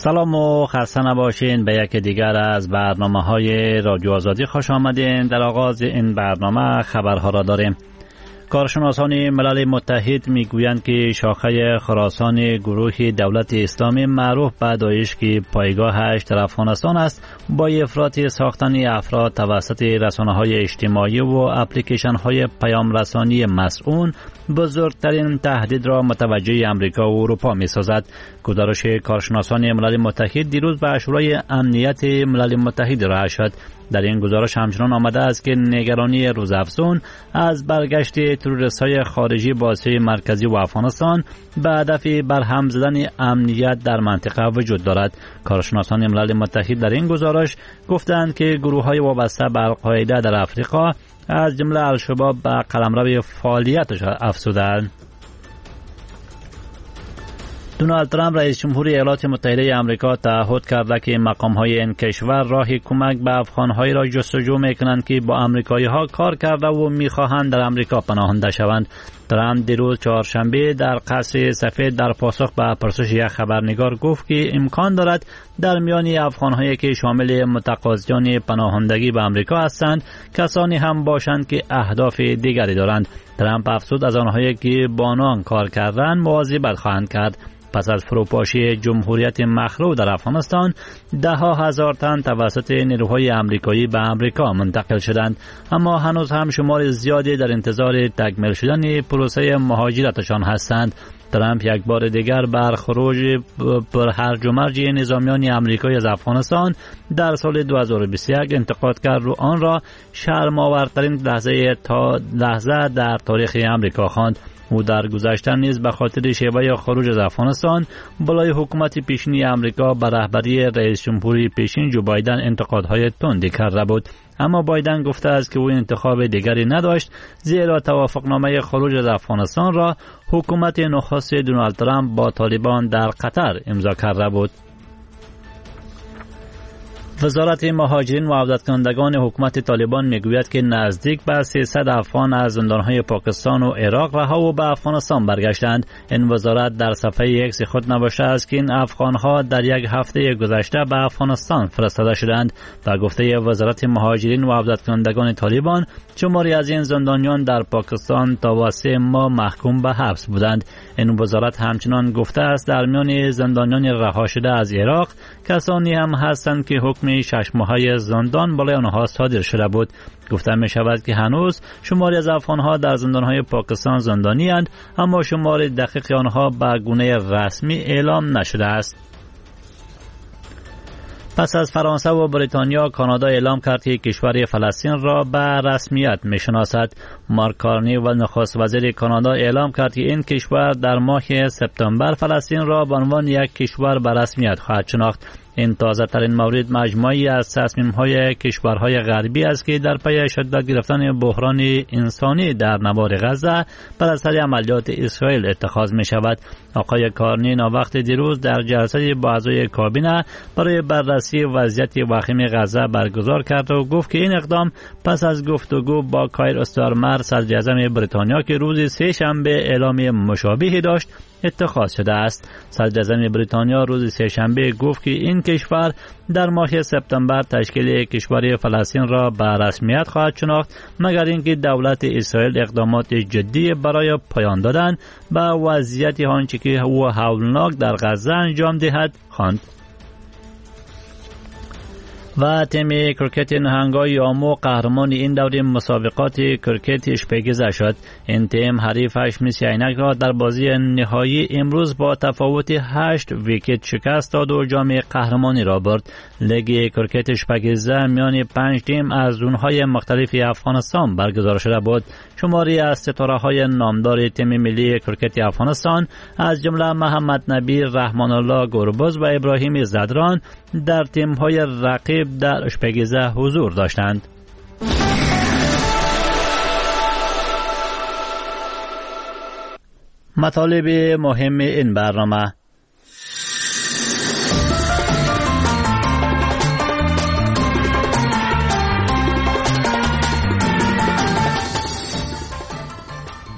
سلام و خسته نباشین. به یک دیگر از برنامه‌های رادیو آزادی خوش آمدین. در آغاز این برنامه خبرها را داریم. کارشناسان ملل متحد میگویند که شاخه خراسان گروه دولت اسلامی معروف به داعش که پایگاهش در افغانستان است، با افراط ساختن افراد توسط رسانه‌های اجتماعی و اپلیکیشن‌های پیام رسانی مسئول بزرگترین تهدید را متوجه امریکا و اروپا می‌سازد. گزارش کارشناسان ملل متحد دیروز به شورای امنیت ملل متحد ارائه شد. در این گزارش همچنان آمده است که نگرانی روزافزون از برگشت تروریست‌های خارجی با آسیای مرکزی و افغانستان به هدف برهم زدن امنیت در منطقه وجود دارد. کارشناسان ملل متحد در این گزارش گفتند که گروه‌های وابسته به القاعده در افریقا از جمله الشباب به قلمرو فعالیتش افزودند. دونالد ترامپ رئیس جمهور ایالات متحده آمریکا تعهد کرده که مقام‌های این کشور راه کمک به افغان‌هایی را جستجو می‌کنند که با آمریکایی‌ها کار کرده و می‌خواهند در آمریکا پناهنده شوند. ترامپ دیروز چهارشنبه در قصر سفید در پاسخ به پرسش یک خبرنگار گفت که امکان دارد در میان افغان‌هایی که شامل متقاضیان پناهندگی به آمریکا هستند کسانی هم باشند که اهداف دیگری دارند. ترامپ افزود از آنهایی که با آنان کار کردند مواظبت خواهند کرد. پس از فروپاشی جمهوریت مخلوع در افغانستان، ده‌ها هزار تن توسط نیروهای آمریکایی به آمریکا منتقل شدند، اما هنوز هم شمار زیادی در انتظار تکمیل شدن پروسه مهاجرتشان هستند. ترامپ یک بار دیگر بر خروج پر هرج و مرج نظامیان آمریکایی از افغانستان در سال 2021 انتقاد کرد و آن را شرم‌آورترین لحظه در تاریخ آمریکا خواند. او در گذشته نیز به خاطر شیوه خروج از افغانستان بالای حکومت پیشین آمریکا به رهبری رئیس جمهوری پیشین جو بایدن انتقادهای تندی کرده بود، اما بایدن گفته است که او انتخاب دیگری نداشت، زیرا توافقنامه خروج از افغانستان را حکومت نخست دونالد ترامپ با طالبان در قطر امضا کرده بود. وزارت مهاجرین و عودت کنندگان حکومت طالبان میگوید که نزدیک به 300 افغان از زندانهای پاکستان و عراق رها و به افغانستان برگشتند. این وزارت در صفحه ایکس خود نوشته است که این افغانها در یک هفته گذشته به افغانستان فرستاده شدند. و گفته وزارت مهاجرین و عودت کنندگان طالبان، شماری از این زندانیان در پاکستان تا 3 ماه محکوم به حبس بودند. این وزارت همچنان گفته است در میان زندانیان رها شده از عراق کسانی هم هستند که حکم 6 ماهه زندان بالای آنها صادر شده بود. گفته می شود که هنوز شماری از افغانها در زندانهای پاکستان زندانی اند، اما شمار دقیق آنها به گونه رسمی اعلام نشده است. پس از فرانسه و بریتانیا، کانادا اعلام کرد که کشور فلسطین را به رسمیت می‌شناسد. مارک کارنی و نخست وزیر کانادا اعلام کرد که این کشور در ماه سپتامبر فلسطین را به عنوان یک کشور به رسمیت خواهد شناخت. این تازه ترین مورد مجموعی از تصمیم‌های کشورهای غربی است که در پی شدت گرفتن بحران انسانی در نوار غزه بر اثر عملیات اسرائیل اتخاذ می شود. آقای کارنی وقت دیروز در جلسه با اعضای کابینه برای بررسی وضعیت وخیم غزه برگزار کرد و گفت که این اقدام پس از گفتگو با کایر استارمر صدر اعظم بریتانیا که روز سه‌شنبه اعلام مشابهی داشت اتخاذ شده است. صدر اعظم بریتانیا روز سه‌شنبه گفت که این کشور در ماه سپتامبر تشکیل کشور فلسطین را به رسمیت خواهد شناخت، مگر اینکه دولت اسرائیل اقدامات جدی برای پایان دادن به وضعیت آنچه که او هولناک در غزه انجام دهد خواند. و تیم کرکت نهنگای آمو قهرمان این دوره مسابقات کرکت اشپیگزه شد. این تیم حریفش مسی عینک را در بازی نهایی امروز با تفاوت 8 ویکت شکست داد و جام قهرمانی را برد. لیگ کرکت اشپیگزه میان 5 تیم از زونهای مختلف افغانستان برگزار شده بود. شماری از ستاره‌های نامدار تیم ملی کرکت افغانستان از جمله محمد نبی، رحمان الله گربز و ابراهیم زدران در تیم‌های رقیب در اشپیگزه حضور داشتند. مطالب مهم این برنامه: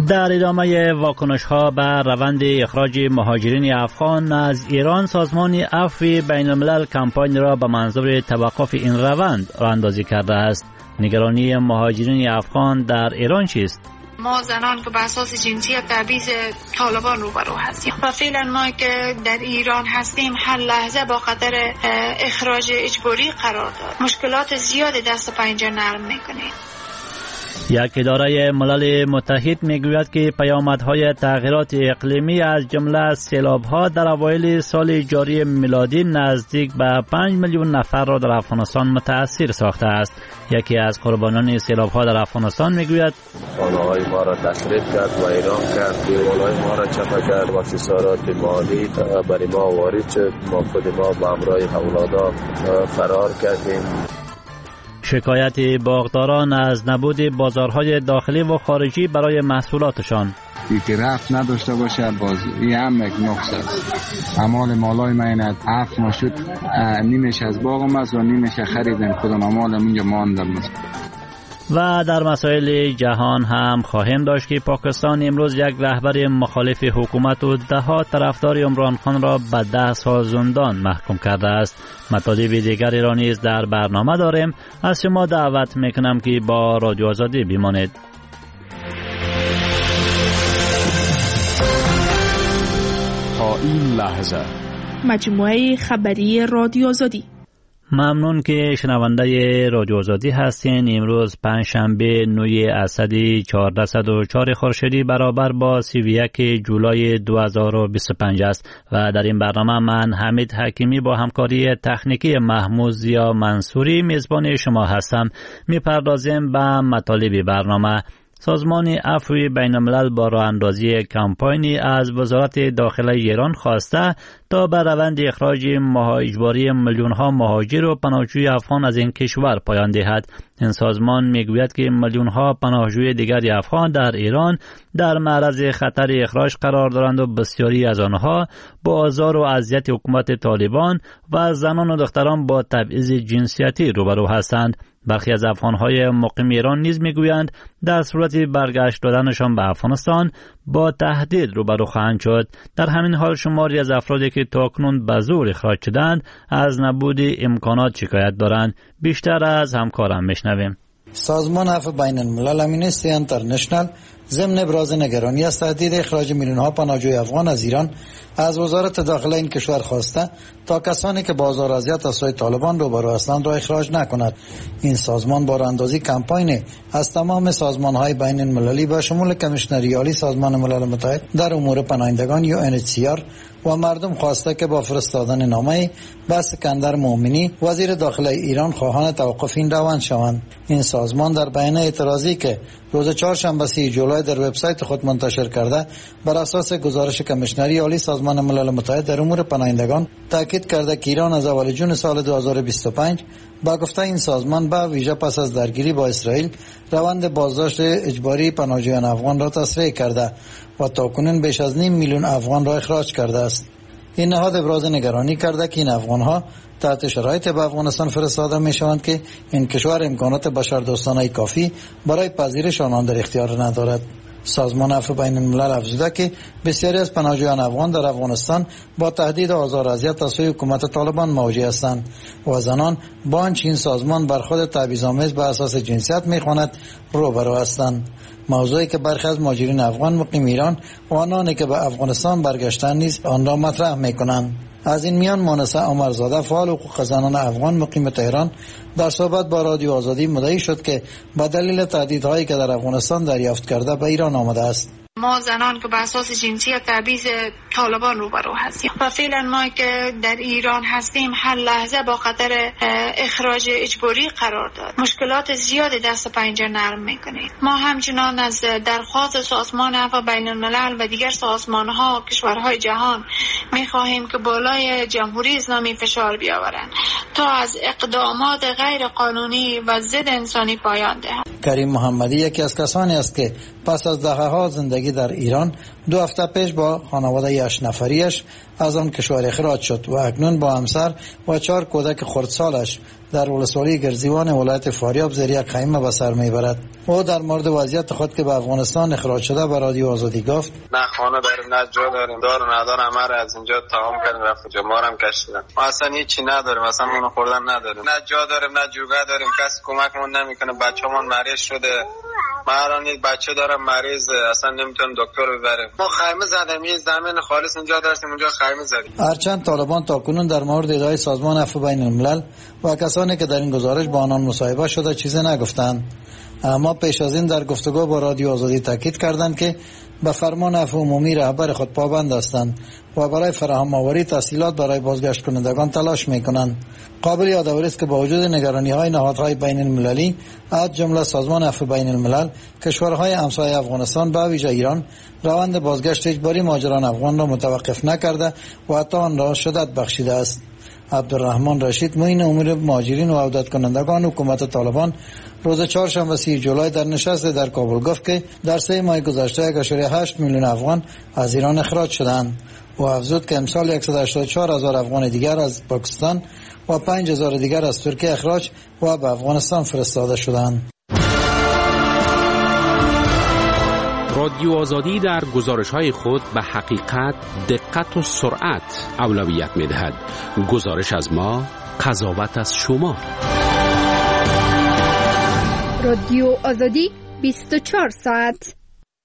در ادامه واکنش‌ها بر روند اخراج مهاجرین افغان از ایران، سازمان عفو بین الملل کمپاین را به منظور توقف این روند راه‌اندازی کرده است. نگرانی مهاجرین افغان در ایران چیست؟ ما زنان که به اساس جنسیت تبعیض طالبان روبرو هستیم و فعلا ما که در ایران هستیم هر لحظه با خطر اخراج اجباری قرار داریم. مشکلات زیادی دست پنجه نرم میکنیم. یک اداره ملل متحد میگوید که پیامدهای تغییرات اقلیمی از جمله سیلاب‌ها در اوایل سال جاری میلادی نزدیک به 5 میلیون نفر را در افغانستان متاثر ساخته است. یکی از قربانان سیلاب‌ها در افغانستان میگوید خانه‌های ما را تخریب کرد و ویران کرد، دیوارهای ما را چپه کرد و خسارات مالی برای ما وارد شد. ما خود ما با همراه اولادا فرار کردیم. شکایت باغداران از نبود بازارهای داخلی و خارجی برای محصولاتشان. یکی رفت نداشته باشه باز این هم یک نقص است. اموال مالای ما اینه عفو نشد، نیمش از باغم است و نیمش خریدم خودم، اموالم اینجا ماندم. و در مسائل جهان هم خواهیم داشت که پاکستان امروز یک رهبر مخالف حکومت و ده‌ها طرفدار عمران خان را به 10 سال زندان محکوم کرده است. مطالب دیگری را نیز در برنامه داریم. از شما دعوت میکنم که با رادیو آزادی بمانید. تا این لحظه مجموعه خبری رادیو آزادی. ممنون که شنونده رادیو آزادی هستین. امروز پنجشنبه 9 اسد 1404 خورشیدی برابر با 31 جولای 2025 است و در این برنامه من حمید حکیمی با همکاری تکنیکی محمود زیا منصوری میزبان شما هستم. میپردازیم به مطالب برنامه. سازمان عفو بین الملل با راه اندازی کمپاینی از وزارت داخله ایران خواسته تا به روند اخراج اجباری میلیون‌ها مهاجر و پناهجوی افغان از این کشور پایان دهد. این سازمان میگوید که میلیون‌ها پناهجوی دیگری افغان در ایران در معرض خطر اخراج قرار دارند و بسیاری از آنها با آزار و اذیت حکومت طالبان و زنان و دختران با تبعیض جنسیتی روبرو هستند. برخی از افغان‌های مقیم ایران نیز میگویند در صورت برگشت دادنشان به افغانستان با تهدید روبرو خواهند شد. در همین حال شماری از افرادی که تاکنون به زور اخراج شدند از نبود امکانات شکایت دارند. بیشتر از همکارم میشنویم. سازمان عفو بین الملل امنیستی انترنشنال ضمن ابراز نگرانی از تهدید اخراج میلیون‌ها پناهجوی افغان از ایران از وزارت داخله این کشور خواسته تا کسانی که با آزار و اذیت از سوی طالبان روبرو هستند را اخراج نکند. این سازمان با راهاندازی کمپاین از تمام سازمان‌های بین المللی با شمول کمیشنری عالی سازمان ملل متحد در امور پناهندگان UNHCR و مردم خواسته که با فرستادن نامه به اسکندر مومنی وزیر داخله ایران خواهان توقف این روند شوند. این سازمان در بیانیه اعتراضی که روز چهارشنبه 30 جولای در وبسایت خود منتشر کرده بر اساس گزارش کمیشنری عالی سازمان ملل متحد در امور پناهندگان تاکید کرده که ایران از اول جون سال 2025 با گفته این سازمان به ویژه پس از درگیری با اسرائیل روند بازداشت اجباری پناهجویان افغان را تسریع کرده و تاکنون بیش از 5 میلیون افغان را اخراج کرده است. این نهاد ابراز نگرانی کرده که این افغان‌ها تحت شرایط به افغانستان فرستاده می‌شوند که این کشور امکانات بشردوستانه کافی برای پذیرش آنان در اختیار ندارد. سازمان عفو بین الملل افزوده که بسیاری از پناهجویان افغان در افغانستان با تهدید و آزار و اذیت از سوی حکومت طالبان مواجه هستند و زنان با آنچه این سازمان بر خود تبعیض‌آمیز به اساس جنسیت می‌خواند روبرو هستند. موضوعی که برخی از مهاجرین افغان مقیم ایران و آنانی که به افغانستان برگشتند نیز آن را مطرح می‌کنند. از این میان مانسه عمرزاده فعال حقوق زنان افغان مقیم تهران در صحبت با رادیو آزادی مدعی شد که به دلیل تهدیدهایی که در افغانستان دریافت کرده به ایران آمده است. ما زنان که به اساس جنسیت تبعیض طالبان روبرو هستیم و فعلا ما که در ایران هستیم هر لحظه با خطر اخراج اجباری قرار داریم. مشکلات زیادی دست پنجه نرم میکنیم. ما همچنان از درخواست سازمان عفو بین الملل و دیگر سازمان‌ها کشورهای جهان میخواهیم که بالای جمهوری اسلامی فشار بیاورند تا از اقدامات غیر قانونی و ضد انسانی پایان دهند. کریم محمدی یکی از کسانی است که پس از دهه‌ها زندگی در ایران 2 هفته پیش با خانواده 8 نفریش از آن کشور اخراج شد و اکنون با همسر و 4 کودک خردسالش در ولسوالی گرزیوان ولایت فاریاب زیر یک خیمه به سر میبرد. او در مورد وضعیت خود که به افغانستان اخراج شده به رادیو آزادی گفت: نه خانه داریم، نه جا داریم، دار و ندار همه را از اینجا تمام کردیم، رفت جا ما هم کشیدن. ما اصلا هیچی نداریم، اصلا اونو خوردن نداریم، نه جا داریم نه جوگه داریم، کسی کمکمون نمیکنه. بچه‌مون مریض شده، ما الان یک بچه دارم مریض، اصلا نمیتونیم دکتر ببریم. ما خیمه زدیم، یه زمین خالص اینجا داشتیم، اونجا خیمه زدیم. هرچند طالبان تاکنون در مورد ادعای سازمان عفو بین الملل و کسانی که در این گزارش با آنان مصاحبه شده چیزی نگفتند، اما پیش از این در گفتگو با رادیو آزادی تاکید کردند که به فرمان عفو عمومی رهبر خود پابند هستند و برای فراهم آوری تسهیلات برای بازگشت کنندگان تلاش میکنند. قابل یادآوری است که با وجود نگرانی‌های نهادهای بین المللی از جمله سازمان عفو بین الملل، کشورهای همسایه افغانستان به ویژه ایران روند بازگشت اجباری مهاجران افغان را متوقف نکرده و حتی آن را شدت بخشیده است. عبدالرحمن رشید، معین امور مهاجرین و عودت کنندگان حکومت طالبان، روز چهارشنبه 30 جولای در نشست در کابل گفت که در 3 ماه گذشته 1.8 میلیون افغان از ایران اخراج شدند و افزود که امسال 184,000 افغان دیگر از پاکستان و 5,000 دیگر از ترکیه اخراج و به افغانستان فرستاده شدند. رادیو آزادی در گزارش‌های خود به حقیقت، دقت و سرعت اولویت می‌دهد. گزارش از ما، قضاوت از شما. رادیو آزادی 24 ساعت.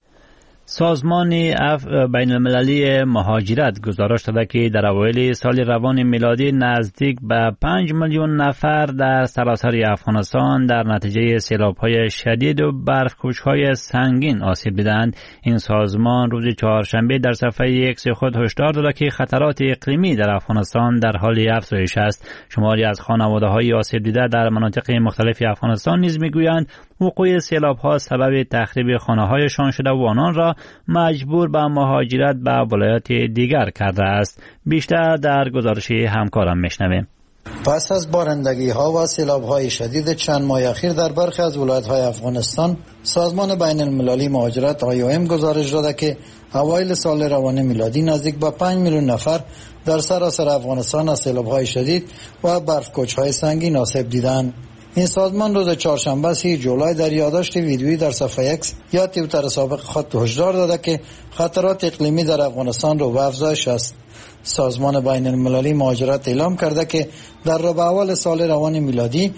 سازمان بین المللی مهاجرت گزارش داده که در اوایل سال روان میلادی نزدیک به 5 میلیون نفر در سراسر افغانستان در نتیجه سیلاب‌های شدید و برف‌کوش‌های سنگین آسیب دیدند. این سازمان روز چهارشنبه در صفحه ایکس خود هشدار داده که خطرات اقلیمی در افغانستان در حال افزایش است. شماری از خانواده‌های آسیب دیده در مناطق مختلف افغانستان نیز می‌گویند وقوع سیلاب‌ها سبب تخریب خانه‌هایشان شده و آنان را مجبور به مهاجرت به ولایات دیگر کرده است. بیشتر در گزارش همکارم میشنویم. پس از بارندگی‌ها و سیلاب‌های شدید چند ماه اخیر در برخی از ولایت‌های افغانستان، سازمان بین المللی مهاجرت IOM گزارش داده که اوایل سال روان میلادی نزدیک به 5 میلیون نفر در سراسر افغانستان از سیلاب‌های شدید و برف‌کوچ‌های سنگین آسیب دیدند. این سازمان روز چهارشنبه 30 جولای در یادداشت ویدیویی در صفحه X یا توییتر سابق خود هشدار داده که خطرات اقلیمی در افغانستان رو به افزایش است. سازمان بین المللی مهاجرت اعلام کرده که در ربع اول سال روان میلادی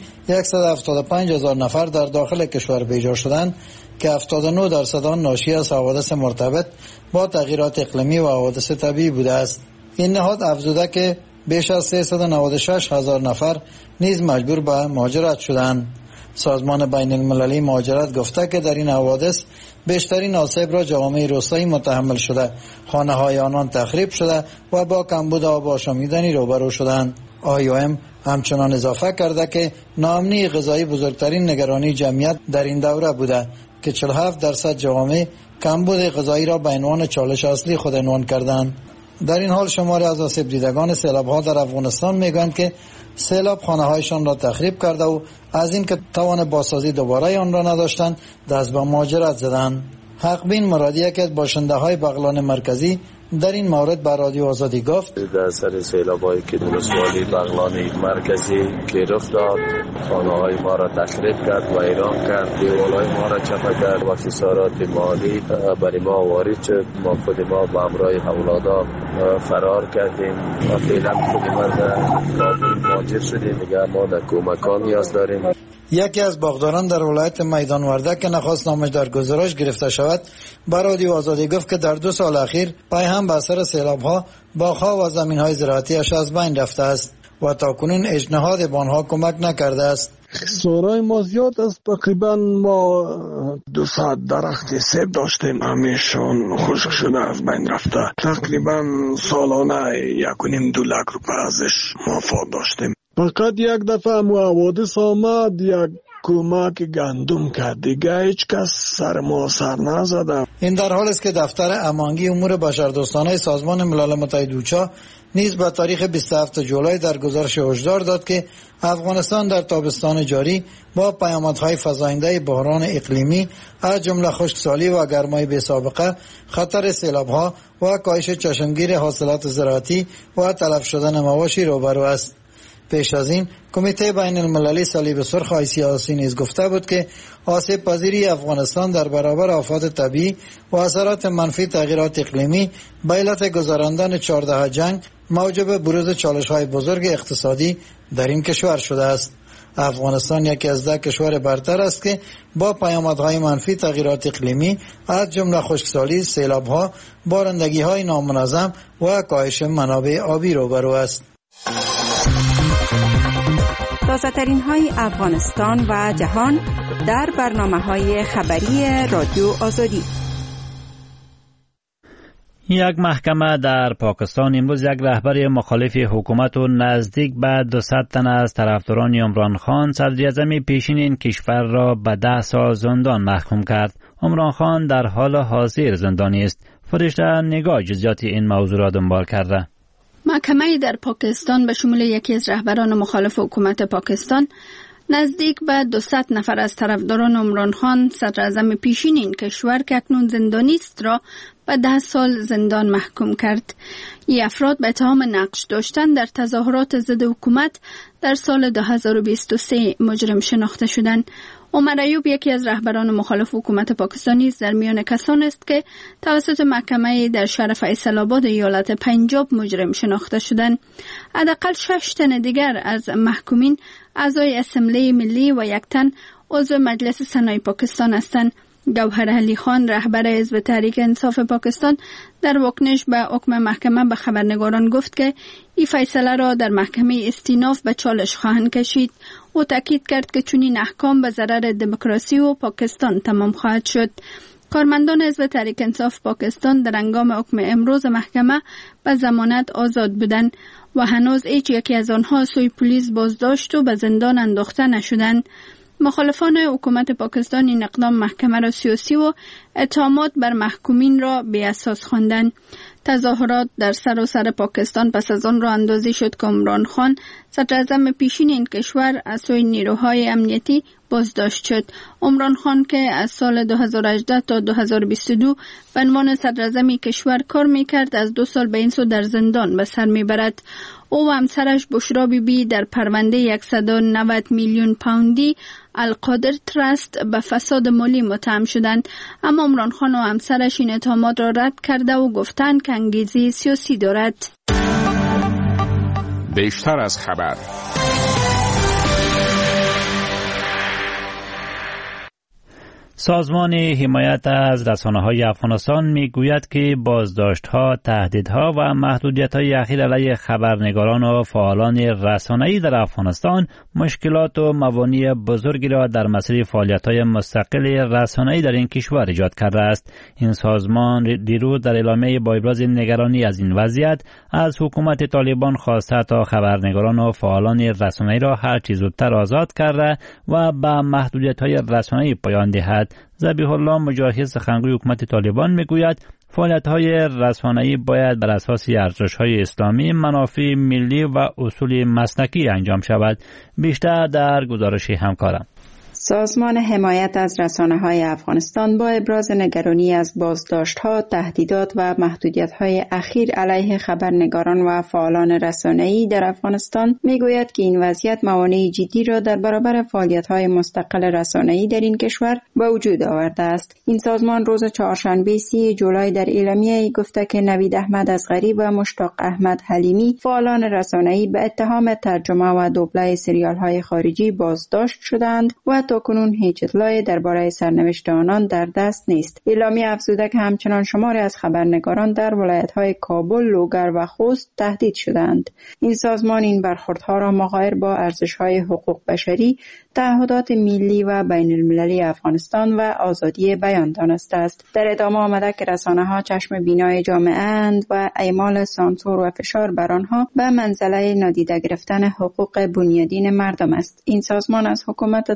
175,000 نفر در داخل کشور بیجا شدند که 79% آن ناشی از حوادث مرتبط با تغییرات اقلیمی و حوادث طبیعی بوده است. این نهاد افزوده که بیش از 396,000 نفر نیز مجبور به مهاجرت شدند. سازمان بین المللی مهاجرت گفته که در این حوادث بیشترین آسیب را جوامع روستایی متحمل شده، خانه‌های آنان تخریب شده و با کمبود آب آشامیدنی روبرو شدند. IOM همچنان اضافه کرده که ناامنی غذایی بزرگترین نگرانی جمعیت در این دوره بوده که 47% جوامع کمبود غذایی را به عنوان چالش اصلی خود عنوان کردند. در این حال شماری از آسیب دیدگان سیلاب‌ها در افغانستان میگویند که سیلاب خانه‌هایشان را تخریب کرده و از این که توان بازسازی دوباره آن را نداشتند دست به مهاجرت زدند. حقبین مرادی یکی از باشنده‌های بغلان مرکزی در این مورد به رادیو آزادی گفت: در سر سیلاب‌هایی که ولسوالی بغلان مرکزی که رخ داد، خانه‌های ما را تخریب کرد و ویران کرد، دیوارهای ما را چپه کرد و خسارات مالی برای ما وارد شد. ما خود ما با همراه اولادها فرار کردیم و فعلا خود ما در کابل مهاجر شدیم. دیگه ما در کمک‌ها نیاز داریم. یکی از باغداران در ولایت میدان ورده که نخواست نامش در گزارش گرفته شود به رادیو آزادی گفت که در 2 سال اخیر پای هم به اثر سیلاب‌ها باغ‌ها و زمین‌های زراعتی‌اش از بین رفته است و تاکنون اجنهاد به آنها کمک نکرده است. خسارای ما زیاد است. تقریبا ما 200 درخت سیب داشتیم، همیشون خشک شده از بین رفته. تقریبا سالانه 1.5-2 لک روپیه ازش مفاد داشتیم. فقط یک دفعه حوادث آمد، یک کمک گندم کرد، دیگه هیچ کس سر ما سر نزده. این در حال است که دفتر امانگی امور بشردوستانه سازمان ملل متحد اوچا نیز به تاریخ 27 جولای در گزارش هشدار داد که افغانستان در تابستان جاری با پیامدهای فزاینده بحران اقلیمی از جمله خشکسالی و گرمای بی‌سابقه، خطر سیلاب‌ها و کاهش چشمگیر حاصلات زراعتی و تلف شدن مواشی روبرو است. پیش از این کمیته بین المللی صلیب سرخ ICRC نیز گفته بود که آسیب پذیری افغانستان در برابر آفات طبیعی و اثرات منفی تغییرات اقلیمی به علت گذراندن 14 جنگ موجب بروز چالش‌های بزرگ اقتصادی در این کشور شده است. افغانستان یکی از 10 کشور برتر است که با پیامدهای منفی تغییرات اقلیمی از جمله خشکسالی، سیلاب‌ها، بارندگی‌های نامنظم و کاهش منابع آبی روبرو است. تازه‌ترین های افغانستان و جهان در برنامه‌های خبری رادیو آزادی. یک محکمه در پاکستان امروز یک رهبر مخالف حکومت و نزدیک به 200 تن از طرفداران عمران خان صدر اعظم پیشین این کشور را به 10 سال زندان محکوم کرد. عمران خان در حال حاضر زندانی است. فرشته نگاه جزئیات این موضوع را دنبال کرده. محکمه در پاکستان به شمول یکی از رهبران مخالف حکومت پاکستان نزدیک به 200 نفر از طرفداران عمران خان صدر اعظم پیشین این کشور که اکنون زندانی است را به 10 سال زندان محکوم کرد. این افراد به اتهام نقش داشتن در تظاهرات ضد حکومت در سال 2023 مجرم شناخته شدند. عمر ایوب یکی از رهبران مخالف حکومت پاکستانی است در میان کسان است که توسط محکمه در شهر فیصل آباد ایالت پنجاب مجرم شناخته شدند. حداقل 6 تن دیگر از محکومین اعضای اسمبلی ملی و 1 تن عضو مجلس سنای پاکستان هستند. گوهر علی خان رهبر حزب تحریک انصاف پاکستان در واکنش به حکم محکمه به خبرنگاران گفت که این فیصله را در محکمه استیناف به چالش خواهند کشید. او تاکید کرد که چنین احکام به ضرر دموکراسی و پاکستان تمام خواهد شد. کارمندان حزب تحریک انصاف پاکستان در هنگام حکم امروز محکمه به ضمانت آزاد بودند و هنوز هیچ یکی از آنها سوی پلیس بازداشت و به زندان انداخته نشدند. مخالفان حکومت پاکستان این اقدام محکمه را سیاسی و اتهامات بر محکومین را بی اساس خواندند. تظاهرات در سراسر پاکستان پس از آن را اندازی شد که عمران خان صدر اعظم پیشین این کشور از سوی نیروهای امنیتی بازداشت شد. عمران خان که از سال 2018 تا 2022 به عنوان صدر اعظم کشور کار میکرد از 2 سال به این سو در زندان به سر میبرد. او و همسرش بشرا بیبی در پرونده 190 میلیون پوندی القادر ترست به فساد مالی متهم شدند، اما عمران خان و همسرش این اتهامات را رد کرده و گفتند که انگیزه سیاسی دارد. بیشتر از خبر. سازمان حمایت از رسانه‌های افغانستان میگوید که بازداشت‌ها، تهدیدها و محدودیت‌های اخیر علیه خبرنگاران و فعالان رسانه‌ای در افغانستان مشکلات و موانع بزرگی را در مسیر فعالیت‌های مستقل رسانه‌ای در این کشور ایجاد کرده است. این سازمان دیروز در اعلامیه با ابراز نگرانی از این وضعیت از حکومت طالبان خواسته تا خبرنگاران و فعالان رسانه‌ای را هر چه زودتر آزاد کرده و به محدودیت‌های رسانه‌ای پایان دهد. ذبیح الله مجاهد سخنگوی حکومت طالبان میگوید فعالیت‌های رسانه‌ای باید بر اساس ارزش‌های اسلامی، منافع ملی و اصول مسلکی انجام شود. بیشتر در گزارش همکارم. سازمان حمایت از رسانه‌های افغانستان با ابراز نگرانی از بازداشت‌ها، تهدیدات و محدودیت‌های اخیر علیه خبرنگاران و فعالان رسانه‌ای در افغانستان می‌گوید که این وضعیت موانع جدی را در برابر فعالیت‌های مستقل رسانه‌ای در این کشور به وجود آورده است. این سازمان روز چهارشنبه 30 جولای در اعلامیه‌ای گفته که نوید احمد اصغری و مشتاق احمد حلیمی فعالان رسانه‌ای به اتهام ترجمه و دوبله سریال‌های خارجی بازداشت شدند و تاکنون هیچ اطلاعی درباره سرنوشت آنان در دست نیست. اعلامیه افزوده که همچنان شماری از خبرنگاران در ولایت‌های کابل، لوگر و خوست تهدید شدند. این سازمان این برخوردها را مغایر با ارزش‌های حقوق بشری، تعهدات ملی و بین المللی افغانستان و آزادی بیان دانسته است. در ادامه آمده که رسانه‌ها چشم بینای جامعه اند و اعمال سانسور و فشار بر آنها به منزله نادیده گرفتن حقوق بنیادین مردم است. این سازمان از حکومت طالبان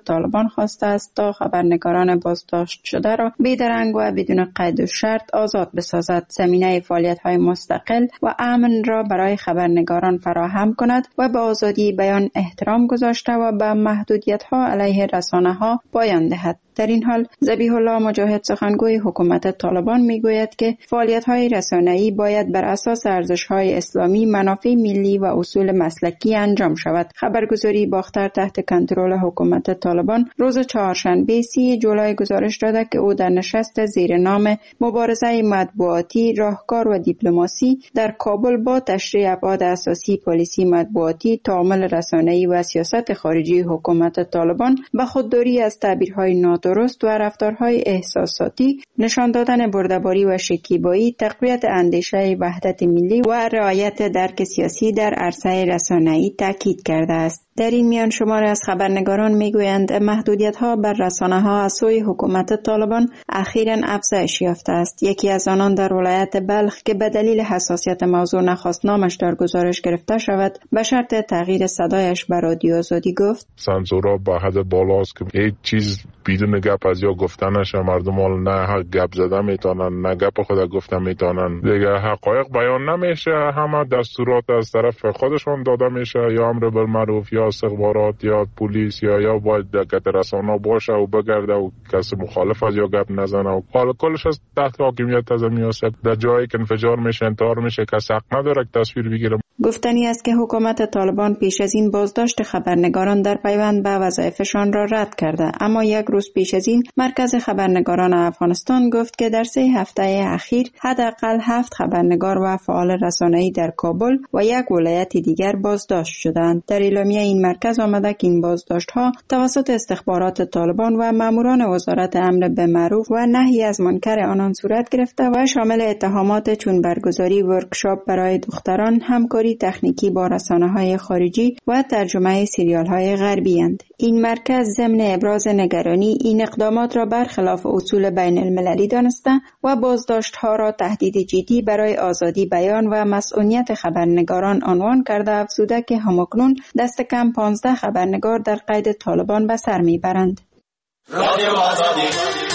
طالبان خواسته است تا خبرنگاران بازداشت شده را بیدرنگ و بدون قید و شرط آزاد بسازد، زمینه فعالیت‌های مستقل و امن را برای خبرنگاران فراهم کند و به آزادی بیان احترام گذاشته و به محدودیت‌ها علیه رسانه‌ها پایان دهد. در این حال ذبیح الله مجاهد سخنگوی حکومت طالبان میگوید که فعالیت‌های رسانه‌ای باید بر اساس ارزش‌های اسلامی، منافع ملی و اصول مسلکی انجام شود. خبرگزاری باختر تحت کنترل حکومت طالبان روز چهارشنبه 30 جولای گزارش داده که او در نشست زیر نام مبارزه مطبوعاتی، راهکار و دیپلماسی در کابل با تشریح ابعاد اساسی پالیسی مطبوعاتی، تعامل رسانه‌ای و سیاست خارجی حکومت طالبان به خودداری از تعبیرهای درست و رفتارهای احساساتی، نشان دادن برده‌باری و شکیبایی، تقویت اندیشه وحدت ملی و رعایت درک سیاسی در عرصه رسانه‌ای تاکید کرده است. در این میان شماری از خبرنگاران میگویند محدودیت‌ها بر رسانه‌ها از سوی حکومت طالبان اخیراً افزایش یافته است. یکی از آنان در ولایت بلخ که به دلیل حساسیت موضوع نخواست نامش در گزارش گرفته شود، به شرط تغییر صدایش به رادیو آزادی گفت: سانسورها با حد بالاست که هیچ چیز بدون گپ از یا گفتن نشه. مردم نه گپ زدن میتونن، نه گپ خود گفتن میتونن. دیگه حقایق بیان نمیشه، همه دستورات از طرف خودشون داده میشه، یا امر بالمعروف یا استخبارات یا پلیس یا باید دقت رسانه باشه و بگرده و کسی مخالف از یا گپ نزنه و حال کلش از تحت حاکمیت از میاسه. در جایی که انفجار میشه، انتحار میشه، کسی حق نداره تصویر بگیره. گفتنی است که حکومت طالبان پیش از این بازداشت خبرنگاران در پیوند به وظایفشان را رد کرده، اما یک روز پیش از این مرکز خبرنگاران افغانستان گفت که در 3 هفته اخیر حداقل 7 خبرنگار و فعال رسانه‌ای در کابل و یک ولایت دیگر بازداشت شدند. در اعلامیه این مرکز آمده که این بازداشت‌ها توسط استخبارات طالبان و ماموران وزارت امر بالمعروف و نهی از منکر آنان صورت گرفته و شامل اتهامات چون برگزاری ورکشاپ برای دختران، همکاری تکنیکی با رسانه‌های خارجی و ترجمه سریال‌های غربی اند. این مرکز ضمن ابراز نگرانی این اقدامات را برخلاف اصول بین المللی دانسته و بازداشت‌ها را تهدید جدی برای آزادی بیان و مسئولیت خبرنگاران عنوان کرده، افزوده که همکنون دست کم 15 خبرنگار در قید طالبان به سر میبرند. رادیو آزادی.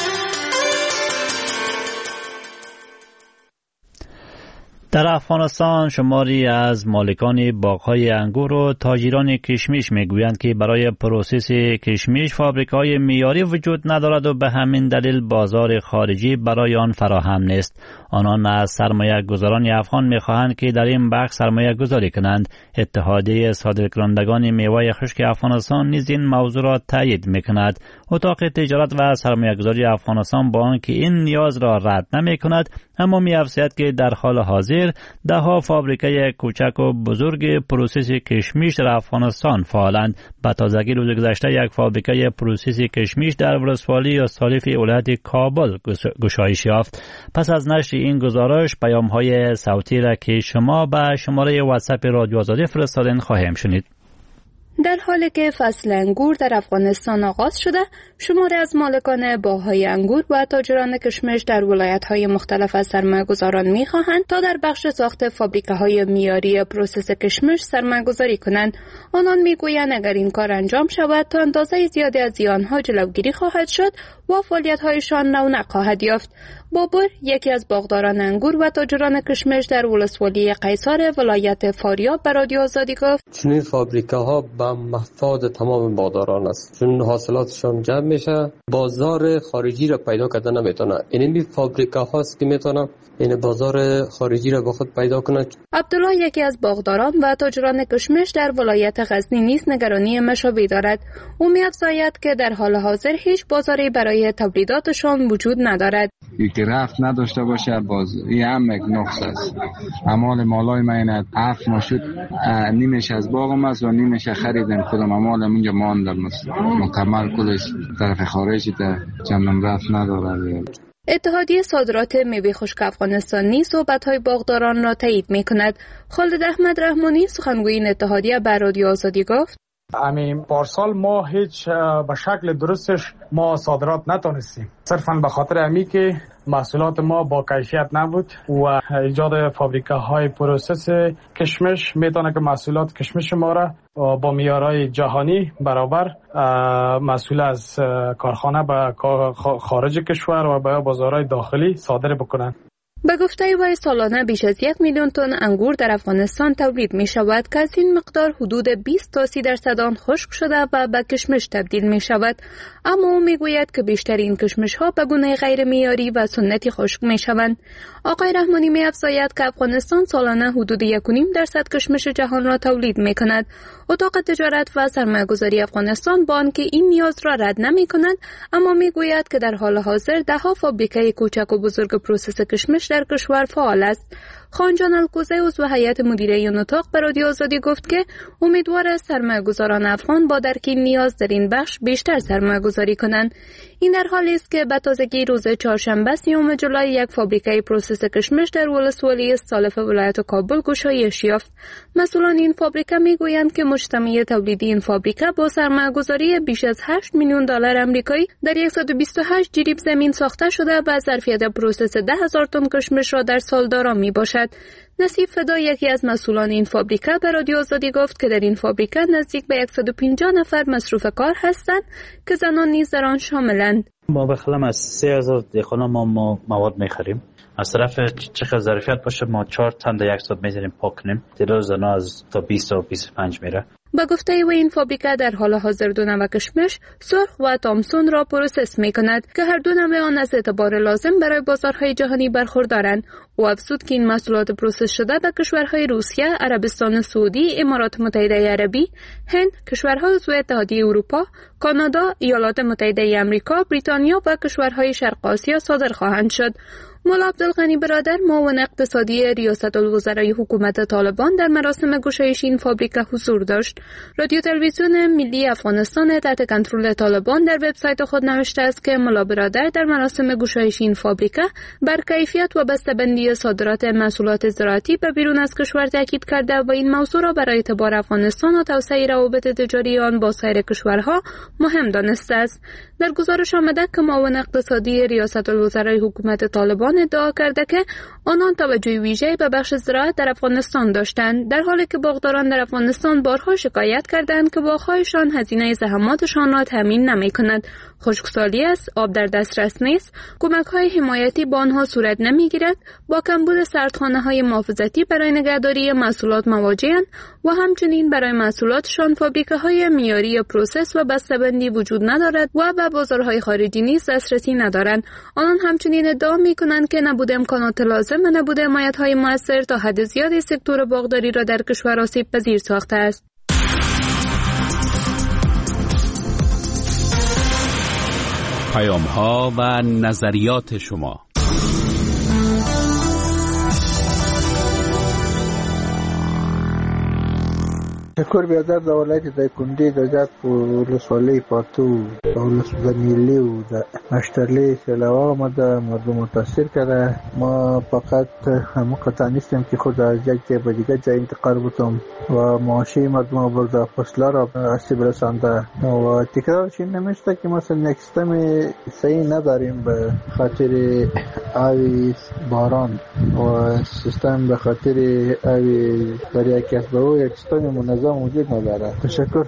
در افغانستان شماری از مالکان باغ‌های انگور و تاجران کشمش میگویند که برای پروسس کشمش فابریک‌های معیاری وجود ندارد و به همین دلیل بازار خارجی برای آن فراهم نیست. آنان از سرمایه گذاران افغان می‌خواهند که در این بخش سرمایه گذاری کنند. اتحادیه صادرکنندگان میوه خشک افغانستان نیز این موضوع را تایید می‌کند. اتاق تجارت و سرمایه گذاری افغانستان با آنکه این نیاز را رد نمی‌کند، اما می‌افزاید که در حال حاضر ده‌ها فابریکه کوچک و بزرگ پروسس کشمش در افغانستان فعالند. به تازگی روز گذشته یک فابریکه پروسس کشمش در ولسوالی استالف ولایت کابل گشایش یافت. پس از نشر این گزارش پیام‌های صوتی را که شما به شماره واتساپ رادیو آزادی فرستادین خواهیم شنید. در حالی که فصل انگور در افغانستان آغاز شده، شماری از مالکان باغ‌های انگور و تاجران کشمش در ولایت‌های مختلف از سرمایه‌گذاران می‌خواهند تا در بخش ساخت فابریکه‌های معیاری پروسس کشمش سرمایه‌گذاری کنند. آنان می‌گویند اگر این کار انجام شود تا اندازه زیادی از زیان‌ها جلوگیری خواهد شد و فعالیت‌هایشان رونق خواهد یافت. بابر، یکی از باغداران انگور و تاجران کشمش در ولسوالی قیصر ولایت فاریاب به رادیو آزادی گفت: چنین فابریکه‌ها به مفاد تمام باغداران است، چون حاصلاتشان جمع میشه، بازار خارجی را پیدا کردن نمیتونه. این فابریکه‌هاست که میتونه این بازار خارجی را به خود پیدا کنه. عبدالله، یکی از باغداران و تاجران کشمش در ولایت غزنی نیز نگرانی مشابهی دارد. او می‌افزاید که در حال حاضر هیچ بازاری برای تولیداتشان وجود ندارد. که رفت نداشته باشه باز این هم یک نقص است. اموال مالای من اینه 7 ماه شد، نیمش از باغم است و نیمش خریدم خودم. اموالم اینجا ماندم مکمل کلش طرف خارجی تا چندم رفت نداره. اتحادیه صادرات میوه خشک افغانستان نیز صحبت‌های باغداران را تایید می‌کند. خالد احمد رحمانی، سخنگوی این اتحادیه، به رادیو آزادی گفت: همین پارسال ما هیچ به شکل درستش ما صادرات نتونستیم، صرفا به خاطر همی که محصولات ما با کیفیت نبود و ایجاد فابریکه‌های پروسس کشمش میتونه که محصولات کشمش ما را با معیارهای جهانی برابر محصول از کارخانه به خارج کشور و به بازارهای داخلی صادر بکنند. به گفته وی سالانه بیش از 1 میلیون تن انگور در افغانستان تولید می شود که از این مقدار حدود 20 تا 30% آن خشک شده و به کشمش تبدیل می شود. اما او می گوید که بیشتر این کشمش ها به گونه غیر معیاری و سنتی خشک می شوند. آقای رحمانی می افزاید که افغانستان سالانه حدود 1.5% کشمش جهان را تولید می کند. اتاق تجارت و سرمایه‌گذاری افغانستان با آنکه این نیاز را رد نمی کند، اما می گوید که در حال حاضر ده‌ها فابریکه کوچک و بزرگ پروسس کشمش در کشور فعال است. خانجان الکوزه عضو هیئت مدیره این اتاق به رادیو آزادی گفت که امیدوار است سرمایه‌گذاران افغان با درک این نیاز در این بخش بیشتر سرمایه‌گذاری کنند. این در حالی است که به تازگی روز چهارشنبه 30 جولای یک فابریکه پروسس کشمش در ولسوالی سالف ولایت کابل گشایش یافت. مسئولان این فابریکه میگویند که مجتمع تولیدی این فابریکه با سرمایه‌گذاری بیش از 8 میلیون دلار آمریکایی در 128 جریب زمین ساخته شده و ظرفیت پروسس 10,000 تن کشمش را در سال دارا میباشد. نصیب فدا یکی از مسئولان این فابریکه به رادیو آزادی گفت که در این فابریکه نزدیک به 150 نفر مصروف کار هستند که زنان نیز در آن شاملند. ما بخلم از 3,000 دهقان ما مواد میخریم. از طرف چقدر ظرفیت باشه ما 4 تن در یک ساعت میزنیم پاک کنیم. تعداد زنان از تا 20 تا 25 میره. با گفته او این فابریکه در حال حاضر 2 نوع کشمش، سرخ و تامسون را پروسس می کند که هر دو نوع آن از اعتبار لازم برای بازارهای جهانی برخوردارند. او افزود که این محصولات پروسس شده به کشورهای روسیه، عربستان سعودی، امارات متحده عربی، هند، کشورهای عضو اتحادیه اروپا، کانادا، ایالات متحده آمریکا، بریتانیا و کشورهای شرق آسیا صادر خواهند شد. مولا عبدالغنی برادر، معاون اقتصادی ریاست الوزرای حکومت طالبان، در مراسم گشایش این فابریکه حضور داشت. رادیو تلویزیون ملی افغانستان تحت کنترل طالبان در وبسایت خود نوشته است که مولا برادر در مراسم گشایش این فابریکه بر کیفیت و بسته‌بندی صادرات محصولات زراعتی به بیرون از کشور تاکید کرده و این موضوع را برای اعتبار افغانستان و توسعه روابط تجاری آن با سایر کشورها مهم دانسته است. در گزارش آمده که معاون اقتصادی ریاست الوزرای حکومت طالبان ادعا کرده که آنان توجه ویژه‌ای به بخش زراعت در افغانستان داشتند، در حالی که باغداران در افغانستان بارها شکایت کردند که باغ‌هایشان هزینه زحماتشان را تامین نمی‌کند. خشکسالی است، آب در دسترس نیست، کمک‌های حمایتی با آنها صورت نمی‌گیرد، با کمبود سردخانه‌های محافظتی برای نگهداری محصولات مواجه‌اند و همچنین برای محصولاتشان فابریکه‌های معیاری پروسس و بسته‌بندی وجود ندارد و به بازارهای خارجی نیز دسترسی ندارند. آنان همچنین ادعا می‌کنند که نبود امکانات لازم و نبود حمایت‌های مؤثر تا حد زیادی سکتور باغداری را در کشور آسیب‌پذیر ساخته است. پیام‌ها و نظریات شما. شکر بیادر در ولایت دایکنډي د جات په ولسوالۍ پاتو د ولسوالۍ و د مشترلی سلاوا آمده مردم متاثر کرده. ما فقط موقع نیستیم که خود از یک جای به دیگر جای انتقال بودم و معاشی مردم برده فصله را آسیب رسانده و تکرارش این نمیشته که مثلا یک سیستم صحیح نداریم به خاطر آوی باران و سیستم به خاطر آوی دریا کسبه و یک سیستم منظم وجود نداره. تشکر.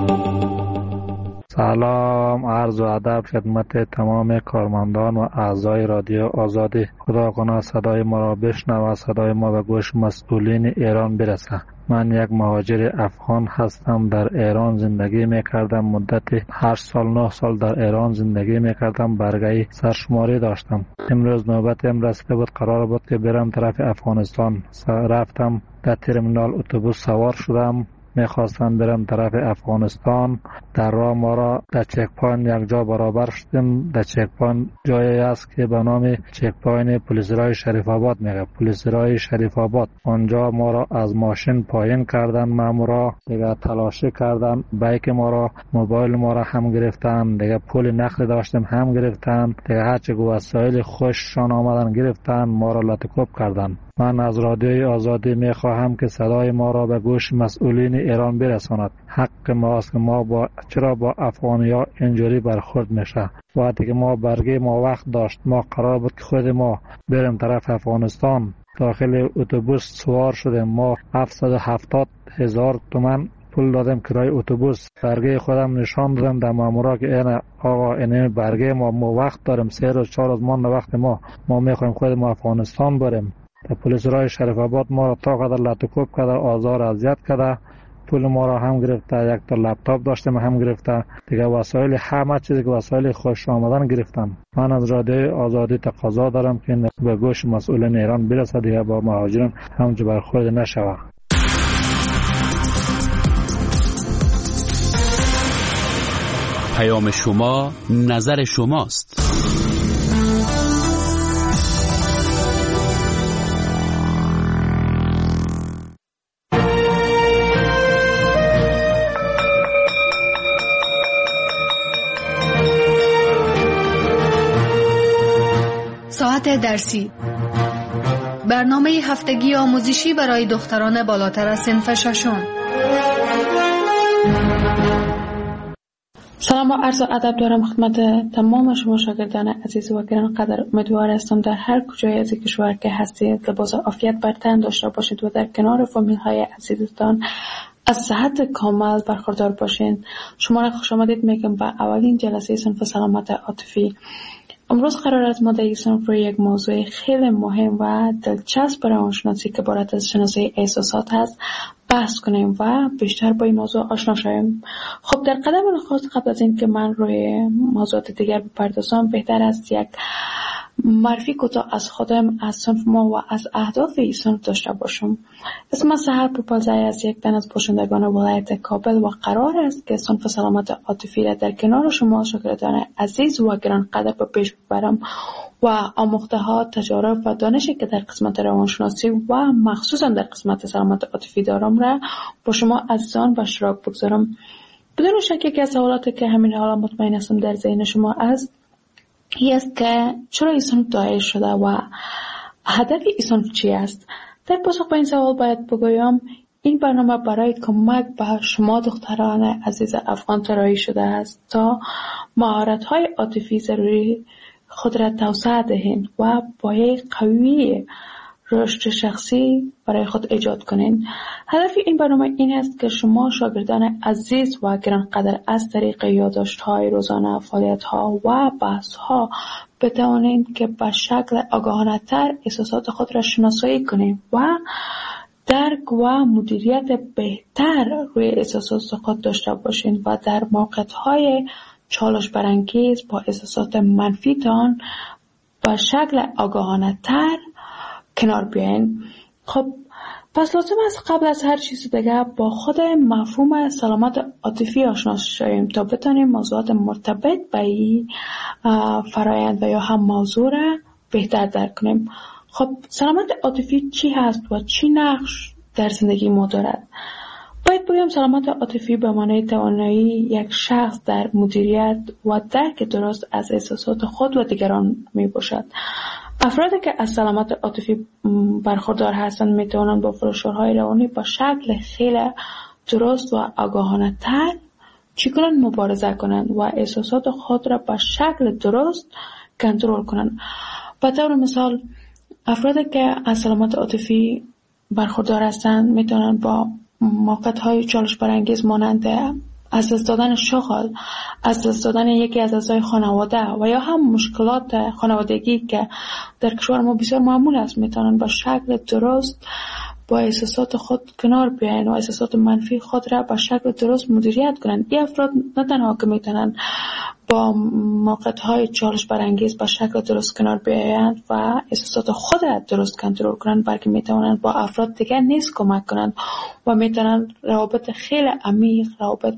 سلام، عرض و ادب خدمت تمام کارمندان و اعضای رادیو آزادی. خدا کنه صدای ما را بشنوه و صدای ما به گوش مسئولین ایران برسه. من یک مهاجر افغان هستم. در ایران زندگی میکردم. مدت 8 سال 9 سال در ایران زندگی میکردم. برگه سرشماری داشتم. امروز نوبتم رسیده بود، قرار بود که برم طرف افغانستان. رفتم در ترمینال اتوبوس سوار شدم، میخواستم برم طرف افغانستان. در راه ما را در چک پوینت یک جا برابر شدیم. در چک پوینت جایی است که به نام چک پوینت پلیس رای شریف آباد میگه، پلیس رای شریف آباد. آنجا ما را از ماشین پایین کردن، مامورا دیگه تلاشی کردن، بایک ما را، موبایل ما را هم گرفتن، دیگه پول نقد داشتیم هم گرفتن، دیگه هرچی وسایل خوششان آمدن گرفتن، ما را لطکوب کردن. من از رادیوی آزادی میخواهم که صدای ما را به گوش مسئولین ایران برساند. حق ما است که ما چرا با افغانیا اینجوری برخورد میشه؟ وقتی که ما برگه ما وقت داشت، ما قرار بود که خود ما بریم طرف افغانستان، داخل اتوبوس سوار شدیم، ما 770,000 تومان پول دادم کرای اتوبوس، برگه خودم نشان دادم در مامورا که این آقا این برگه ما وقت داریم، 3 روز 4 روز مانده وقت ما میخوایم خود ما افغانستان بریم. تا پلیس رای شریف آباد ما را تا قدر لطوکوب کرده، آزار اذیت کرده، پول ما را هم گرفته، یک تا لپتاپ داشتم هم گرفته، دیگه وسایل همه چیزی که وسایل خوش آمدن گرفتن. من از رادیوی آزادی تقاضا دارم که به گوش مسئولین ایران برسه، دیگه با مهاجران همونجا برخورد نشود. پیام شما نظر شماست. ساعت درسی، برنامه هفتگی آموزشی برای دختران بالاتر از صنف ششم. سلام و عرض ادب دارم خدمت تمام شما شاگردان عزیز و گرانقدر. امیدوار هستم در هر کجای از کشور که هستید لباس عافیت بر تن داشته باشید و در کنار فامیل های عزیزتان از صحت کامل برخوردار باشین. شما را خوش آمدید میگم به اولین جلسه صنف سلامت عاطفی. امروز قرار است ما در این صنف روی یک موضوع خیلی مهم و دلچسب برای روانشناسی که عبارت از شناسایی احساسات هست بحث کنیم و بیشتر با این موضوع آشنا شویم. خب در قدم نخست قبل از این که من روی موضوعات دیگر بپردازم، بهتر است یک معرفی کوتاه از خودم، از صنف ما و از اهداف این صنف داشته باشم. اسم من سحر پوپلزای از یک تن از باشندگان ولایت کابل و قرار است که صنف سلامت عاطفی را در کنار شما شاگردان عزیز و گرانقدر به پیش ببرم و آموخته ها، تجارب و دانشی که در قسمت روانشناسی و مخصوصا در قسمت سلامت عاطفی دارم را با شما عزیزان به اشتراک بگذارم. بدون شک یکی از سوالاتی که همین حالا مطمئن هستم در ذهن شما است است که چرا این صنف دایر شده و هدف این صنف چی است؟ در پاسخ به این سوال باید بگویم این برنامه برای کمک به شما دختران عزیز افغان طراحی شده است تا مهارت‌های عاطفی ضروری خود را توسعه دهید و پایه قوی رشد شخصی برای خود ایجاد کنید. هدف این برنامه این است که شما شاگردان عزیز و گرانقدر از طریق یادداشت‌های روزانه، فعالیت‌ها و بحث‌ها بتوانید که به شکل آگاهانه‌تر احساسات خود را شناسایی کنید و درک و مدیریت بهتر روی احساسات خود داشته باشید و در موقعیت‌های چالش برانگیز با احساسات منفیتان به شکل آگاهانه‌تر کنار بیاین. خب پس لازم است قبل از هر چیز دیگه با خود مفهوم سلامت عاطفی آشنا شویم تا بتونیم موضوعات مرتبط به این فرایند و یا هم موضوع را بهتر درک کنیم. خب سلامت عاطفی چی هست و چی نقش در زندگی ما دارد؟ باید بگم سلامت عاطفی به معنای توانایی یک شخص در مدیریت و درک درست از احساسات خود و دیگران می باشد. افرادی که از سلامت عاطفی برخوردار هستند می توانند با فشارهای روانی با شکل خیلی درست و آگاهانه تر چگونه مبارزه کنند و احساسات خود را با شکل درست کنترل کنند. به طور مثال افرادی که از سلامت عاطفی برخوردار هستند می توانند با موقعیت‌های چالش برانگیز مانند از دست دادن شغل، از دست دادن یکی از اعضای خانواده و یا هم مشکلات خانوادگی که در کشور ما بسیار معمول است میتونن با شکل درست با احساسات خود کنار بیاین و احساسات منفی خود را با شکل درست مدیریت کنند. این افراد نه تنها که میتونن با موقعیت‌های چالش برانگیز با شکل درست کنار بیایند و احساسات خود را درست کنترل کنند، بلکه میتونن با افراد دیگر نیز کمک کنند و میتونن روابط خیلی عمیق، روابط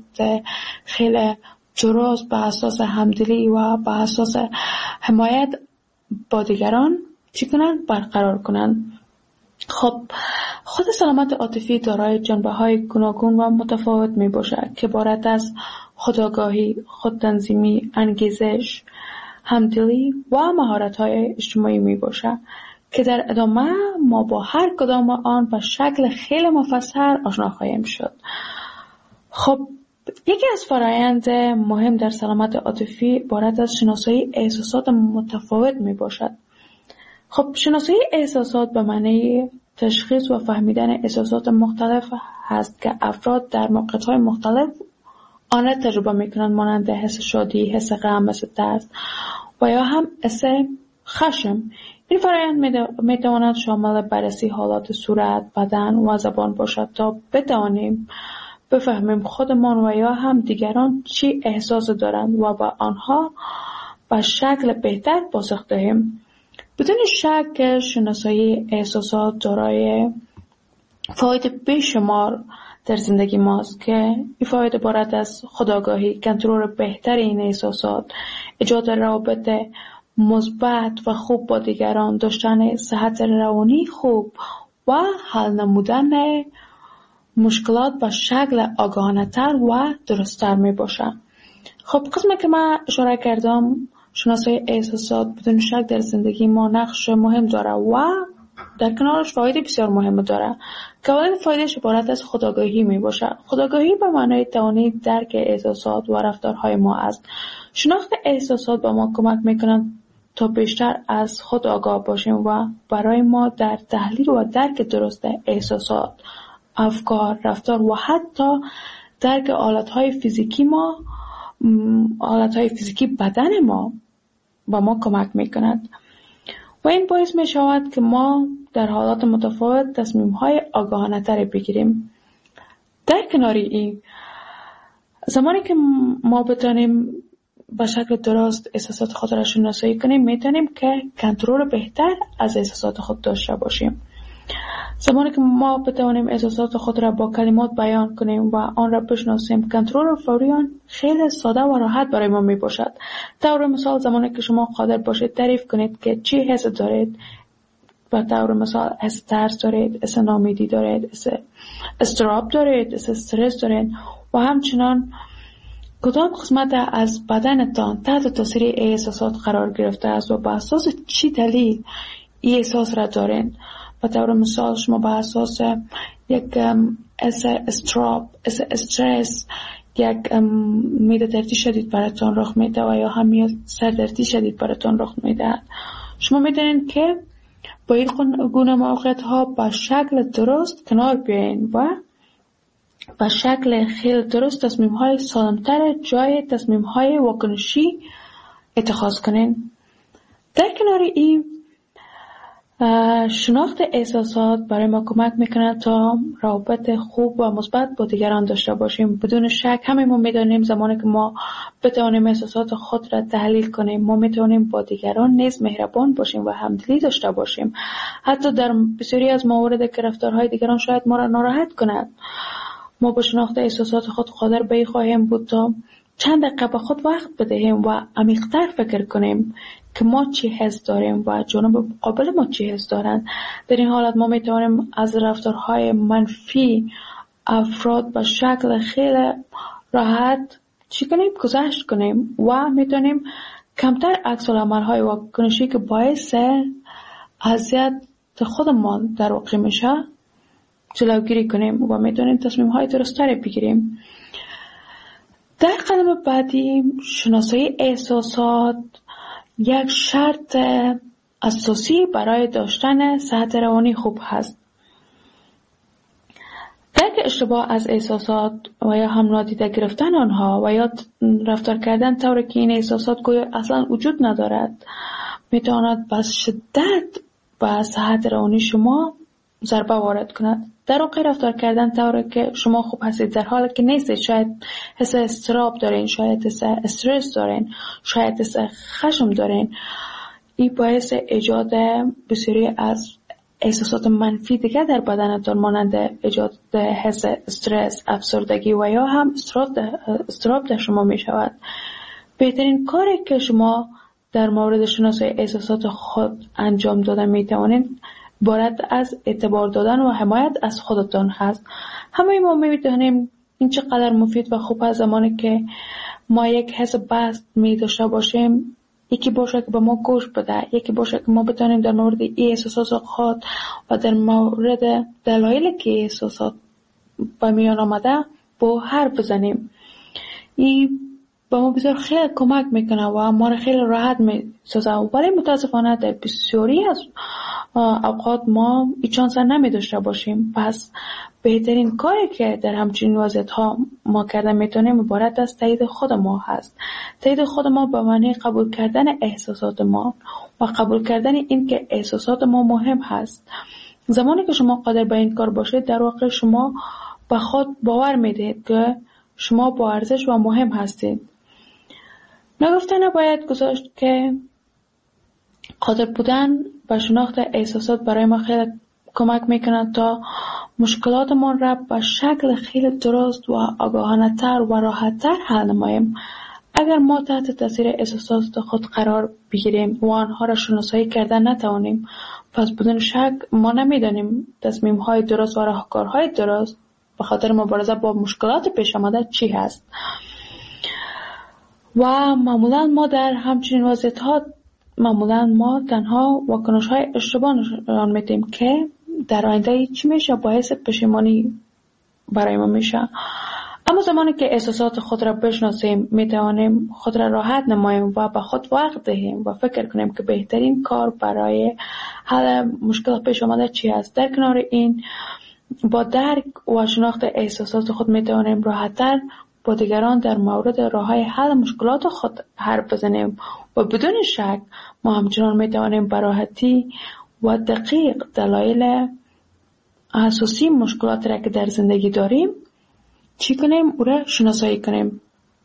خیلی درست به اساس همدلی و به اساس حمایت با دیگران چی کنند؟ برقرار کنند. خب خود سلامت عاطفی دارای جنبه‌های گوناگون و متفاوت میباشد که عبارت از خودآگاهی، خودتنظیمی، انگیزش، همدلی و مهارت‌های اجتماعی میباشد که در ادامه ما با هر کدام آن به شکل خیلی مفصل آشنا خواهیم شد. خب یکی از فرایند مهم در سلامت عاطفی عبارت از شناسایی احساسات متفاوت می باشد. خب شناسایی احساسات به معنی تشخیص و فهمیدن احساسات مختلف هست که افراد در موقعیت‌های مختلف آن را تجربه می‌کنند، مانند حس شادی، حس غم، حس ترس و یا هم حس خشم. این فرآیند می‌تواند شامل بررسی حالات صورت، بدن و زبان باشد تا بتوانیم بفهمیم خودمان و یا هم دیگران چی احساس دارند و با آنها به شکل بهتر پاسخ دهیم. بدون شک شناسایی احساسات دارای فواید بیشمار در زندگی ماست که این فواید عبارت از خودآگاهی، کنترل بهتر این احساسات، ایجاد روابط مثبت و خوب با دیگران، داشتن صحت روانی خوب و حل نمودن مشکلات به شکل آگاهانه‌تر و درست‌تر می باشد. خب قسمی که من اشاره کردم، شناسایی احساسات بدون شک در زندگی ما نقش مهم داره و در کنارش فواید بسیار مهم داره که اولین فایدهش عبارت از خودآگاهی می باشه. خودآگاهی به معنای توانایی درک احساسات و رفتارهای ما است. شناخت احساسات به ما کمک میکنند تا بیشتر از خود آگاه باشیم و برای ما در تحلیل و درک درست احساسات، افکار، رفتار و حتی درک حالتهای فیزیکی بدن ما به ما کمک میکند و این باعث می شود که ما در حالات متفاوت تصمیم‌های آگاهانه تری بگیریم. در کنار این، زمانی که ما بتانیم به شکل درست احساسات خود را شناسایی کنیم، میتونیم که کنترل بهتر از احساسات خود داشته باشیم. زمانی که ما بتوانیم احساسات خود را با کلمات بیان کنیم و آن را بشناسیم، کنترل فوری آن خیلی ساده و راحت برای ما می باشد. طور مثال زمانی که شما قادر باشید تعریف کنید که چی حس دارید، و طور مثال حس ترس دارید، حس ناامیدی دارید، حس اضطراب دارید، حس استرس دارید و همچنان کدام قسمت از بدنتان تحت تاثیر احساسات قرار گرفته است و به اساس چی دلیل این احساس را دارید. و طور مثال شما به اساس یک اضطراب، استرس، یک معده دردی شدید براتون رخ میده و یا هم سردردی شدید براتون رخ میده، شما میدونید که با این گونه موقعیت ها به شکل درست کنار بیاین و به شکل خیلی درست تصمیم های سالمتر جای تصمیم های واکنشی اتخاذ کنین. در کنار این، شناخت احساسات برای ما کمک میکنه تا روابط خوب و مثبت با دیگران داشته باشیم. بدون شک همه ما میدونیم زمانی که ما بتوانیم احساسات خود را تحلیل کنیم، ما میتونیم با دیگران نیز مهربان باشیم و همدلی داشته باشیم. حتی در بسیاری از موارد که رفتارهای دیگران شاید ما را ناراحت کند، ما با شناخت احساسات خود قادر به این خواهیم بود تا چند دقیقه به خود وقت بدهیم و عمیق‌تر فکر کنیم که ما چی حس داریم و جانب مقابل ما چی حس دارند. در این حالت ما میتوانیم از رفتارهای منفی افراد به شکل خیلی راحت گذشت کنیم و میتونیم کمتر عکس العمل‌های واکنشی که باعث اذیت خودمان در واقع میشه جلوگیری کنیم و میتونیم تصمیم‌های درست‌تری بگیریم. در قدم بعدی، شناسایی احساسات یک شرط اساسی برای داشتن صحت روانی خوب هست. درک اشتباه از احساسات و یا هم نادیده گرفتن آنها و یا رفتار کردن طوری که این احساسات گویا اصلا وجود ندارد میتواند به شدت به صحت روانی شما ضربه وارد کند. در واقع رفتار کردن طوری که شما خوب هستید در حالی که نیستید، شاید حس اضطراب دارین، شاید حس استرس دارین، شاید حس خشم دارین، این باعث ایجاد بسیاری از احساسات منفی دیگر در بدنتان مانند ایجاد حس استرس، افسردگی و یا هم اضطراب در شما می شود. بهترین کاری که شما در مورد شناسایی احساسات خود انجام دادن می توانید عبارت از اعتبار دادن و حمایت از خودتان هست. همه ما می‌دانیم این چقدر مفید و خوب است زمانی که ما یک حس بد می داشته باشیم، یکی باشه که به ما گوش بده، یکی باشه که ما بتونیم در مورد این احساسات خود و در مورد دلایلی که احساسات به میان آمده با حرف بزنیم. این با ما بسیار خیلی کمک میکنه و ما را خیلی راحت میسازه. ولی متاسفانه در بسیاری از اوقات ما این چانس را نمی داشته باشیم. پس بهترین کاری که در همچین وضعیت ها ما کرده میتونیم عبارت از تایید خود ما هست. تایید خود ما به معنی قبول کردن احساسات ما و قبول کردن این که احساسات ما مهم هست. زمانی که شما قادر به این کار باشید، در واقع شما به خود باور میدید که شما با ارزش و مهم هستید. نگفته نباید گذاشت که قادر بودن به شناخت احساسات برای ما خیلی کمک میکنه تا مشکلاتمان را به شکل خیلی درست و آگاهانه تر و راحت تر حل نماییم. اگر ما تحت تاثیر احساسات خود قرار بگیریم و آنها را شناسایی کردن نتوانیم، پس بدون شک ما نمیدانیم تصمیم های درست و راهکارهای درست به خاطر مبارزه با مشکلات پیش آمده چی هست. و معمولا ما در همچنین وضعیت ها ما تنها واکنش های اشتباه نشان میدیم که در آینده چی میشه، باعث پشیمانی برای ما میشه. اما زمانی که احساسات خود را بشناسیم، میتوانیم خود را راحت نماییم و به خود وقت دهیم و فکر کنیم که بهترین کار برای حل مشکل پیش آمده چی است. در کنار این، با درک و شناخت احساسات خود میتوانیم راحت‌تر با دیگران در مورد راه‌های حل مشکلات خود حرف بزنیم و بدون شک ما همچنان میتوانیم به راحتی و دقیق دلایل اساسی مشکلات را که در زندگی داریم چی کنیم، او را شناسایی کنیم.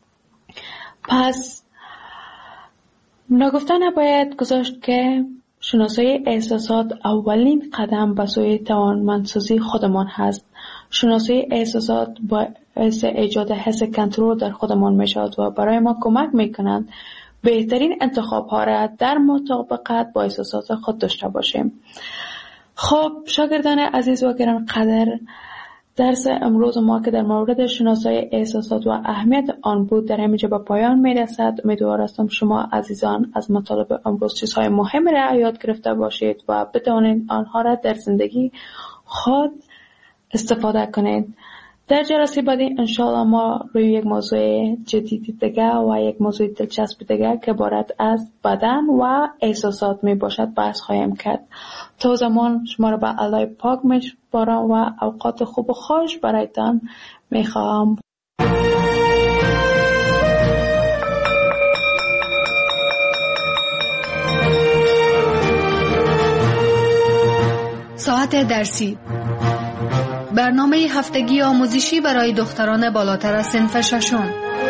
پس نگفته نباید گذاشت که شناسایی احساسات اولین قدم به سوی توانمندسازی خودمان هست. شناسایی احساسات باعث ایجاد حس کنترل در خودمان میشود و برای ما کمک میکنند بهترین انتخاب ها را در مطابقت با احساسات خود داشته باشیم. خب شاگردان عزیز و گرانقدر، درس امروز ما که در مورد شناسایی احساسات و اهمیت آن بود در همینجا به پایان میرسد. امیدوار هستم شما عزیزان از مطالب امروز چیزهای مهم را یاد گرفته باشید و بتوانید آنها را در زندگی خود استفاده کنید. در جلسه بعدی انشاءالله ما روی یک موضوع جدید دیگه و یک موضوع دلچسب دیگه که عبارت از بدن و احساسات می باشد بحث خواهیم کرد. تا زمان شما را به الله پاک میسپارم و اوقات خوب و خوش برایتان میخواهم. ساعت درسی، برنامه هفتگی آموزشی برای دختران بالاتر از صنف ششم.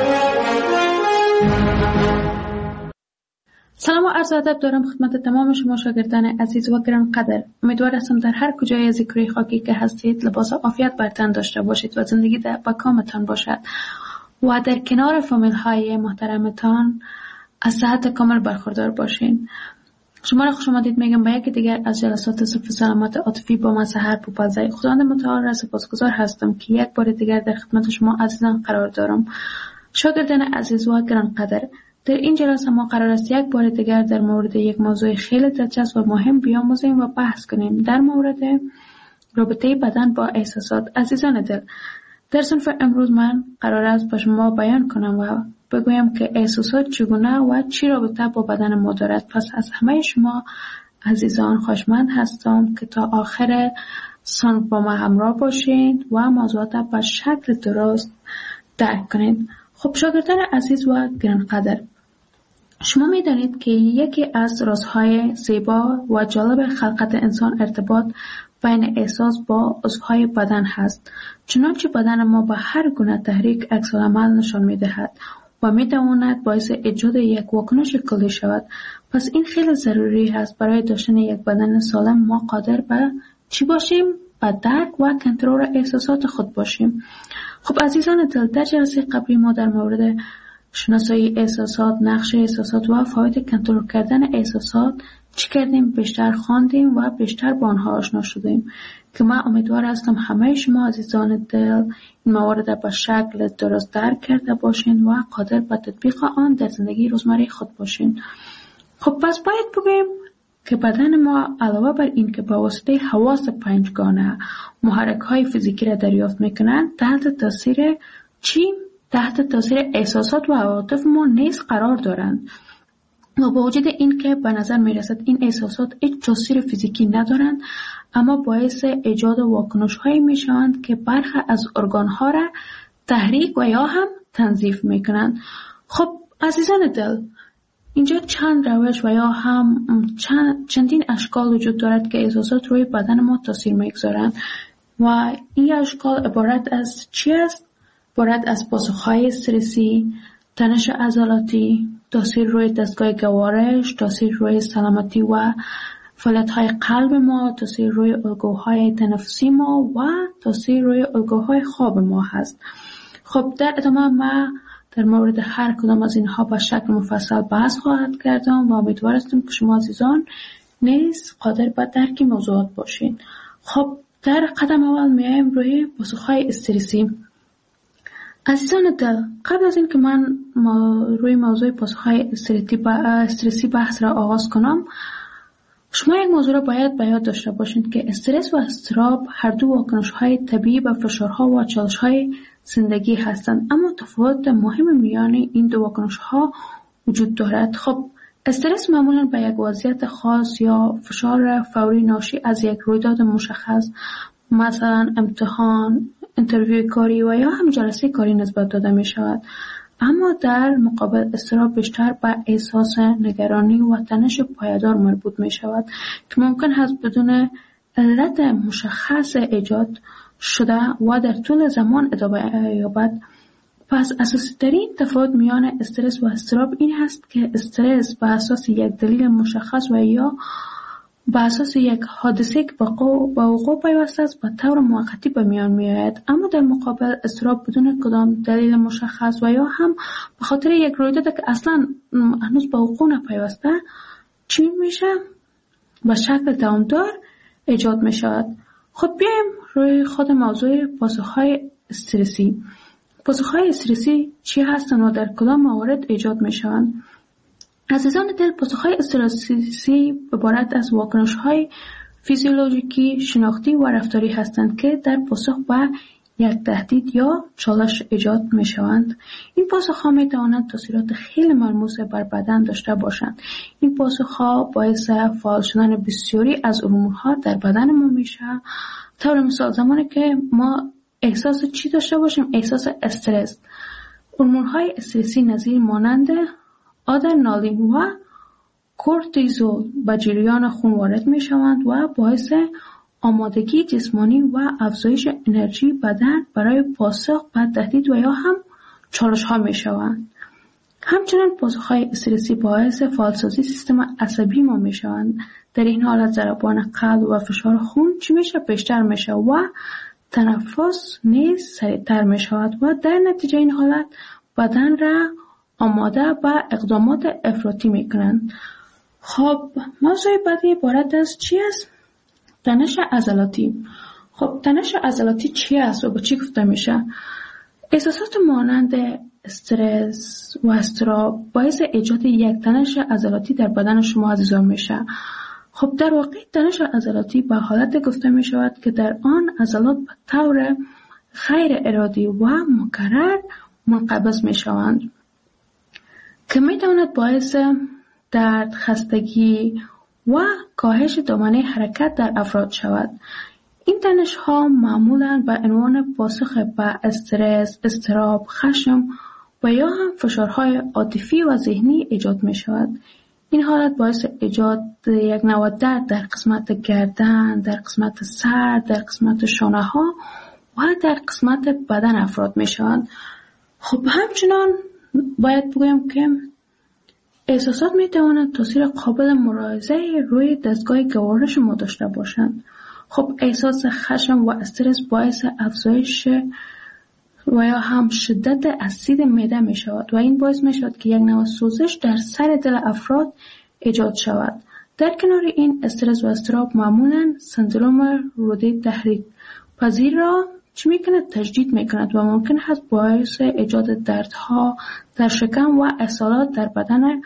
سلام و عرض ادب دارم خدمت تمام شما شاگردان عزیز و گرانقدر. امیدوار هستم در هر کجای از کره خاکی که هستید لباس عافیت بر تن داشته باشید و زندگی با کامتان باشد و در کنار فامیل های محترمتان از صحت کامل برخوردار باشین. شما را خوش آمدید میگم به یکی دیگر از جلسات صف سلامت عاطفی با من سحر پوپلزی. خداوند متعال را سپاسگزار هستم که یک بار دیگر در خدمت شما عزیزان قرار دارم. شاگردان عزیز و گرانقدر، در این جلسه ما قرار است یک بار دیگر در مورد یک موضوع خیلی دلچسب و مهم بیاموزیم و بحث کنیم، در مورد رابطه بدن با احساسات. عزیزان دل، در صنف امروز من قرار است به شما بیان کنم و بگویم که احساسات چگونه و چی رابطه با بدن ما دارد. پس از همه شما عزیزان خوشمند هستم که تا آخر صنف با ما همراه باشید و موضوعات به شکل درست درک کنید. خب شاگردان عزیز و گرانقدر، شما می دانید که یکی از رازهای زیبا و جالب خلقت انسان ارتباط بین احساس با عضوهای بدن هست. چنانچه بدن ما با هر گونه تحریک عکس‌العمل نشان می دهد و می تواند باعث ایجاد یک واکنش کلی شود. پس این خیلی ضروری است برای داشتن یک بدن سالم ما قادر به چی باشیم؟ به درک و کنترل احساسات خود باشیم. خب عزیزان دل، در جلسه قبلی ما در مورد شناسایی احساسات، نقش احساسات و فواید کنترل کردن احساسات چی کردیم؟ بیشتر خواندیم و بیشتر با آنها آشنا شدیم که من امیدوار هستم همه شما عزیزان دل این موارد به شکل درست درک کرده باشین و قادر به تطبیق آن در زندگی روزمره خود باشین. خب پس باید بگویم که بدن ما علاوه بر این که با واسطه حواس پنجگانه محرک‌های فیزیکی را دریافت میکنند، تحت تاثیر چی؟ تحت تاثیر احساسات و عواطف ما نیز قرار دارند. و با وجود این که به نظر میرسد این احساسات هیچ تاثیر فیزیکی ندارند، اما باعث ایجاد واکنش‌هایی میشوند که برخی از ارگان‌ها را تحریک و یا هم تنظیف میکنند. خب عزیزان دل، اینجا چند روش و یا هم چندین اشکال وجود دارد که احساسات روی بدن ما تاثیر میگذارند و این اشکال عبارت از چی است؟ عبارت از پاسخهای استرسی، تنش عضلاتی، تاثیر روی دستگاه گوارش، تاثیر روی سلامتی و فعالیت‌های قلب ما، تاثیر روی الگوهای تنفسی ما و تاثیر روی الگوهای خواب ما هست. خب در ادامه ما در مورد هر کدام از اینها به شکل مفصل بحث خواهد کردم و امیدوار هستم که شما عزیزان نیز قادر به درک موضوعات باشین. خب در قدم اول میایم روی پاسخهای استرسی. عزیزان دل، قبل از این که من روی موضوع پاسخهای استرسی بحث را آغاز کنم، شما یک موضوع را باید به یاد داشته باشید که استرس و اضطراب هر دو واکنش‌های طبیعی به فشارها و چالش‌های زندگی هستند، اما تفاوت مهم میان این دو واکنش‌ها وجود دارد. خب استرس معمولاً به یک وضعیت خاص یا فشار فوری ناشی از یک رویداد مشخص، مثلا امتحان، اینترویو کاری و یا هم جلسه کاری نسبت داده می شود. اما در مقابل اضطراب بیشتر به احساس نگرانی و تنش پایدار مربوط می شود که ممکن است بدون علت مشخص ایجاد شده و در طول زمان ادامه یابد. پس اساسی ترین تفاوت میان استرس و اضطراب این هست که استرس به اساس یک دلیل مشخص و یا به اساس یک حادثه که به وقوع پیوسته است به طور موقتی به میان میآید، اما در مقابل اضطراب بدون کدام دلیل مشخص و یا هم به خاطر یک رویداد که اصلا هنوز به وقوع نپیوسته چی میشه؟ به شکل دوامدار ایجاد می شود. خب بیایم روی خود موضوع پاسخهای استرسی. پاسخهای استرسی چی هستند و در کدام موارد ایجاد می شوند؟ عزیزان دل، پاسخهای استرسی عبارت از واکنش‌های فیزیولوژیکی، شناختی و رفتاری هستند که در پاسخ به یک تهدید یا چالش ایجاد می شوند. این پاسخ‌ها می توانند تاثیرات خیلی ملموس بر بدن داشته باشند. این پاسخ‌ها باعث فعال شدن بسیاری از هورمون‌ها در بدن ما میشه. طور مثال زمانی که ما احساس چی داشته باشیم؟ احساس استرس. هورمون‌های استرسی نظیر مانند آدرنالین و کورتیزول به جریان خون وارد می شوند و باعث آمادگی جسمانی و افزایش انرژی بدن برای پاسخ به تهدید و یا هم چالش ها می شوند. همچنین پاسخ های استرسی باعث فعالسازی سیستم عصبی ما می شوند. در این حالت ضربان قلب و فشار خون چی میشه؟ بیشتر میشه و تنفس نیز سریعتر می شود و در نتیجه این حالت بدن را آماده به اقدامات افراطی می کنند. خب موضوع بعدی عبارت از چی است؟ تنش عضلاتی. خب تنش عضلاتی چی است و به چی گفته میشه؟ احساسات مانند استرس و اضطراب باعث ایجاد یک تنش عضلاتی در بدن شما عزیزان میشه. خب در واقع تنش عضلاتی به حالت گفته می شود که در آن عضلات به طور غیر ارادی و مکرر منقبض می شوند که می تواند باعث درد، خستگی و کاهش دامنه حرکت در افراد شود. این تنش ها معمولاً به عنوان پاسخ به استرس، اضطراب، خشم و یا هم فشارهای عاطفی و ذهنی ایجاد می شود. این حالت باعث ایجاد یک نوع درد در قسمت گردن، در قسمت سر، در قسمت شانه ها و در قسمت بدن افراد می شوند. خب همچنان باید بگویم که احساسات می توانند تاثیر قابل ملاحظه روی دستگاه گوارش ما داشته باشند. خب احساس خشم و استرس باعث افزایش و یا هم شدت اسید معده می شود و این باعث می شود که یک نوع سوزش در سر دل افراد ایجاد شود. در کنار این استرس و اضطراب معمولاً سندروم روده تحریک پذیر را چی می کند؟ تجدید می کند و ممکن است باعث ایجاد دردها در شکم و اسهالات در بدن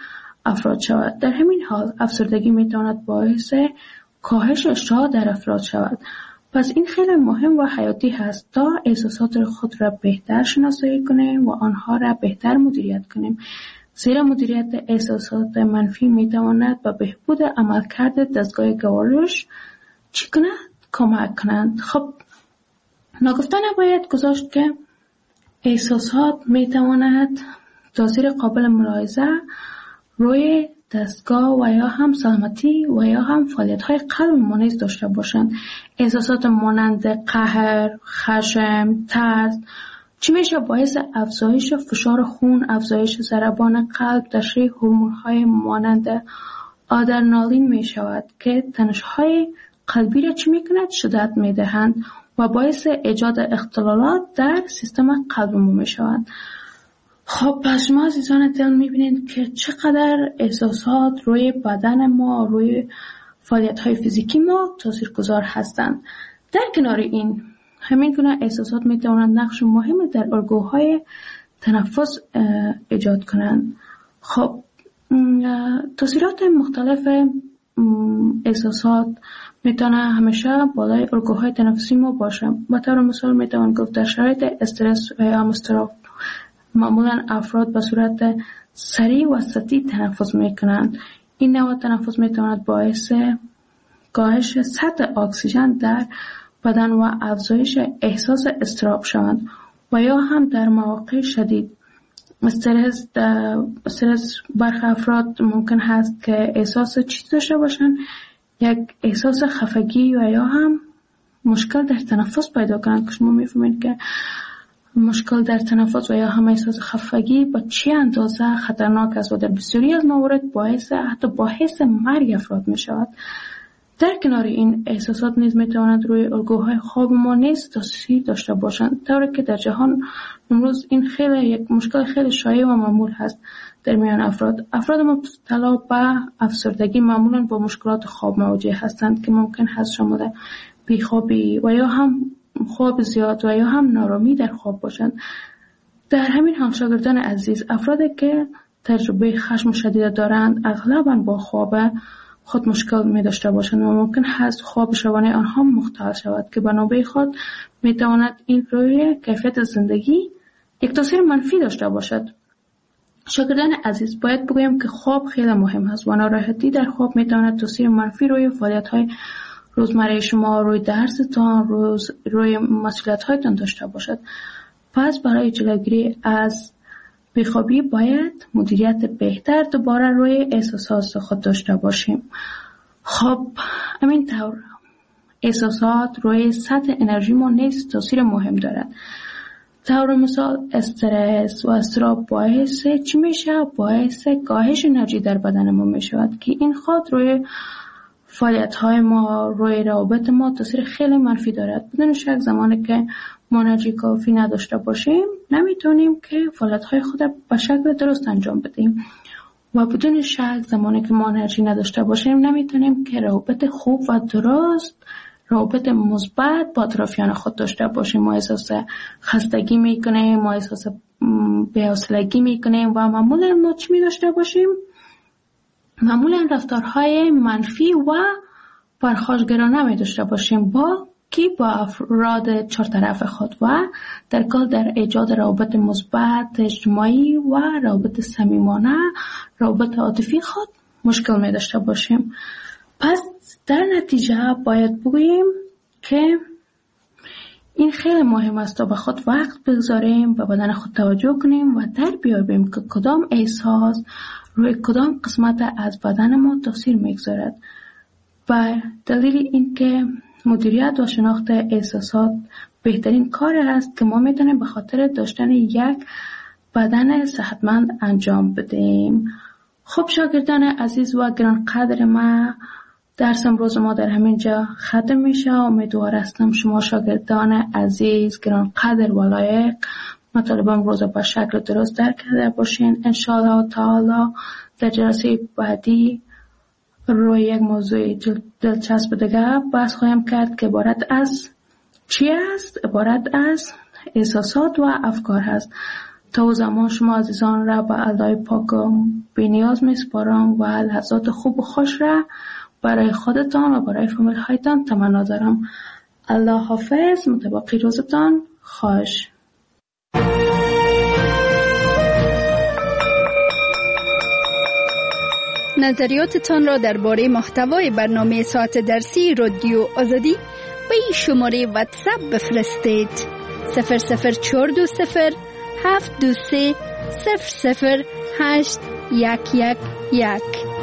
افراد شود. در همین حال افسردگی میتواند باعث کاهش اشتها در افراد شود. پس این خیلی مهم و حیاتی هست تا احساسات خود را بهتر شناسایی کنیم و آنها را بهتر مدیریت کنیم. زیرا مدیریت احساسات منفی میتواند به بهبود عملکرد دستگاه گوارش چی کند؟ کمک کنند. خب نگفته نباید گذاشت که احساسات میتواند تاثیر قابل ملاحظه روی دستگاه و یا هم سلامتی و یا هم فعالیت‌های قلب ما نیز داشته باشند. احساسات مانند قهر، خشم، ترس چی میشه؟ باعث افزایش فشار خون، افزایش ضربان قلب، تشریح هورمون‌های مانند آدرنالین می شود که تنش‌های قلبی را چی میکند؟ شدت میدهند و باعث ایجاد اختلالات در سیستم قلب ما می شود. خب پس شما عزیزان دل میبینید که چقدر احساسات روی بدن ما، روی فعالیت‌های فیزیکی ما تاثیرگذار هستند. در کنار این همین گونه احساسات میتوانند نقش مهمی در الگوهای تنفس ایجاد کنند. خب تاثیرات مختلف احساسات میتونه همیشه بالای الگوهای تنفسی ما باشه. به طور مثال میتوان گفت در شرایط استرس و یا اضطراب معمولا افراد به صورت سریع و سطحی تنفس میکنند. این نوع تنفس میتواند باعث کاهش سطح اکسیژن در بدن و افزایش احساس اضطراب شوند و یا هم در مواقع شدید استرس برخی افراد ممکن هست که احساس چیز داشته باشند، یک احساس خفگی و یا هم مشکل در تنفس پیدا کنند که شما میفهمید که مشکل در تنفس و یا هم احساس خفگی با چه اندازه خطرناک است و در بسیاری از موارد باعث مرگ افراد می شود. در کنار این احساسات نیز می تواند روی الگوهای خواب ما نیز تاثیر داشته باشند، طوری که در جهان امروز این خیلی یک مشکل خیلی شایع و معمول هست در میان افراد مبتلا به افسردگی معمولا با مشکلات خواب مواجه هستند که ممکن هست شامل بیخوابی و یا هم خواب زیاد و یا هم نارامی در خواب باشند. در همین حال شاگردان عزیز، افرادی که تجربه خشم شدید دارند اغلباً با خواب خود مشکل می داشته باشند و ممکن هست خواب شبانه آنها مختل شود که به نوبه خود می تواند این روی کیفیت زندگی یک تاثیر منفی داشته باشد. شاگردان عزیز، باید بگویم که خواب خیلی مهم است و ناراحتی در خواب می تواند تاثیر منفی روی فعالیت‌های روزمره شما، روی درستان، روی مسئولیت‌هایتان داشته باشد. پس برای جلوگیری از بیخوابی باید مدیریت بهتر دوباره روی احساسات خود داشته باشیم. خب همین طور احساسات روی سطح انرژی ما نیز تاثیر مهم دارد. طور مثال استرس و اضطراب باعث چی میشه؟ باعث کاهش انرژی در بدن ما میشود که این خود روی فعالیت‌های ما، روی روابط ما تاثیر خیلی منفی دارد. بدون شک زمانی که ما انرژی کافی نداشته باشیم نمیتونیم که فعالیت‌های خود به شکل درست انجام بدیم و بدون شک زمانی که ما انرژی نداشته باشیم نمیتونیم که روابط خوب و درست، روابط مثبت با اطرافیان خود داشته باشیم. ما احساس خستگی میکنیم، ما احساس بی‌حوصلگی میکنیم و معمولا ما چی می داشته باشیم؟ معمولا رفتارهای منفی و پرخاشگرانه می داشته باشیم با افراد چهارطرف خود و در کل در ایجاد روابط مثبت اجتماعی و روابط صمیمانه، روابط عاطفی خود مشکل می داشته باشیم. پس در نتیجه باید بگوییم که این خیلی مهم است تا به خود وقت بگذاریم، به بدن خود توجه کنیم و در بیابیم که کدام احساس روی کدام قسمت از بدن ما تاثیر میگذارد. و دلیل این که مدیریت و شناخت احساسات بهترین کار است که ما میتونیم به خاطر داشتن یک بدن صحتمند انجام بدیم. خب شاگردان عزیز و گرانقدر ما، درس امروز ما در همین جا ختم میشه. امیدوار هستم شما شاگردان عزیز گرانقدر و لایق مطالب امروز به شکل درست درک کرده باشین. انشاءالله تعالی در جلسه بعدی روی یک موضوع دلچسب دیگه بحث خواهم کرد که عبارت از چی است؟ عبارت از احساسات و افکار هست. تا زمان شما عزیزان را به الله پاک بی‌نیاز می‌سپارم و لحظات خوب و خوش را برای خودتان و برای فامیل هایتان تمنا دارم. الله حافظ. متباقی روزتان خوش. نظریاتتان را درباره محتوای برنامه ساعت درسی رادیو آزادی به این شماره واتساپ بفرستید. 00420 723 00811.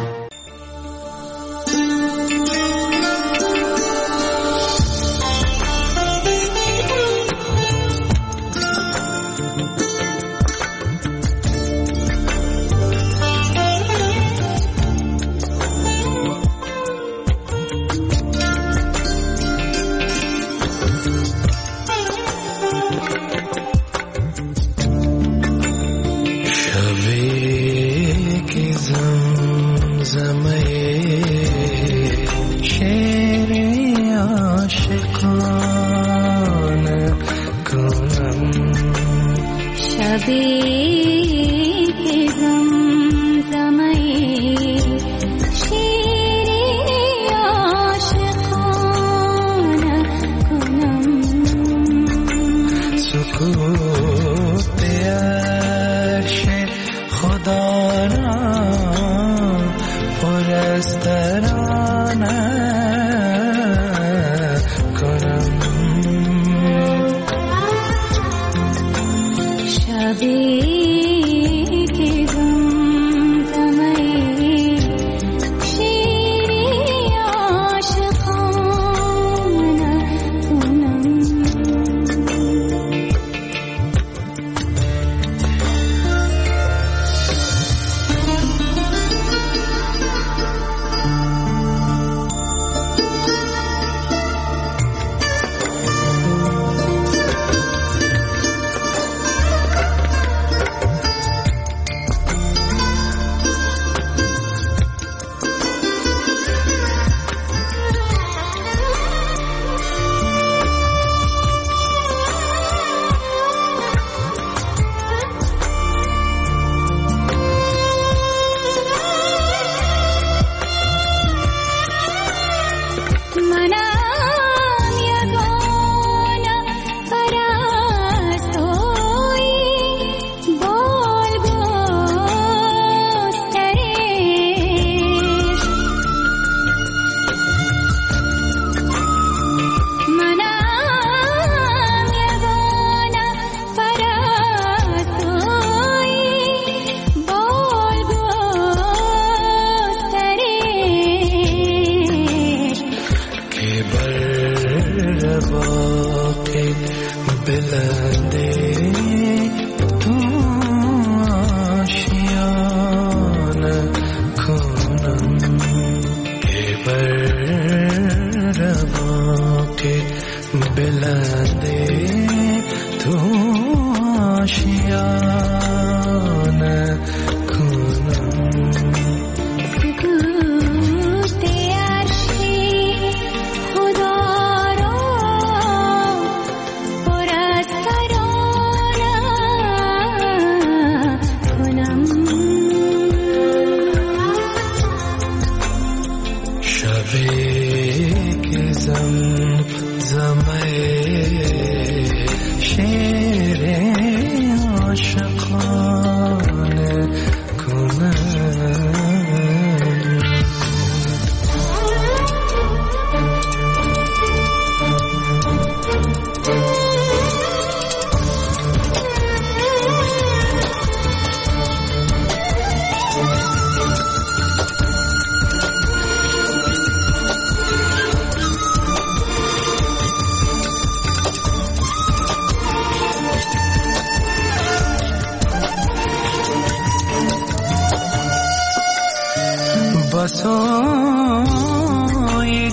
بسای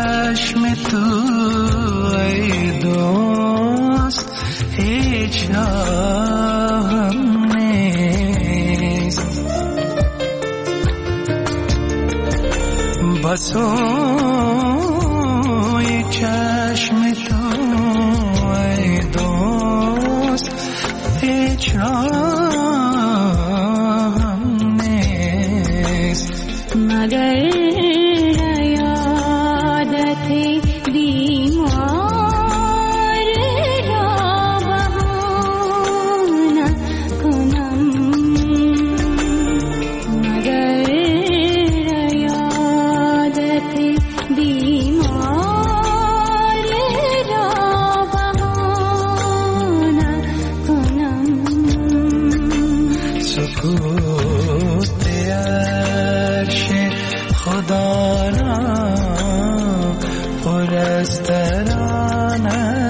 چشم تو ای دوست هیچ راهم نیست، بسای چشم تو ای دوست هیچ راهم نگرانم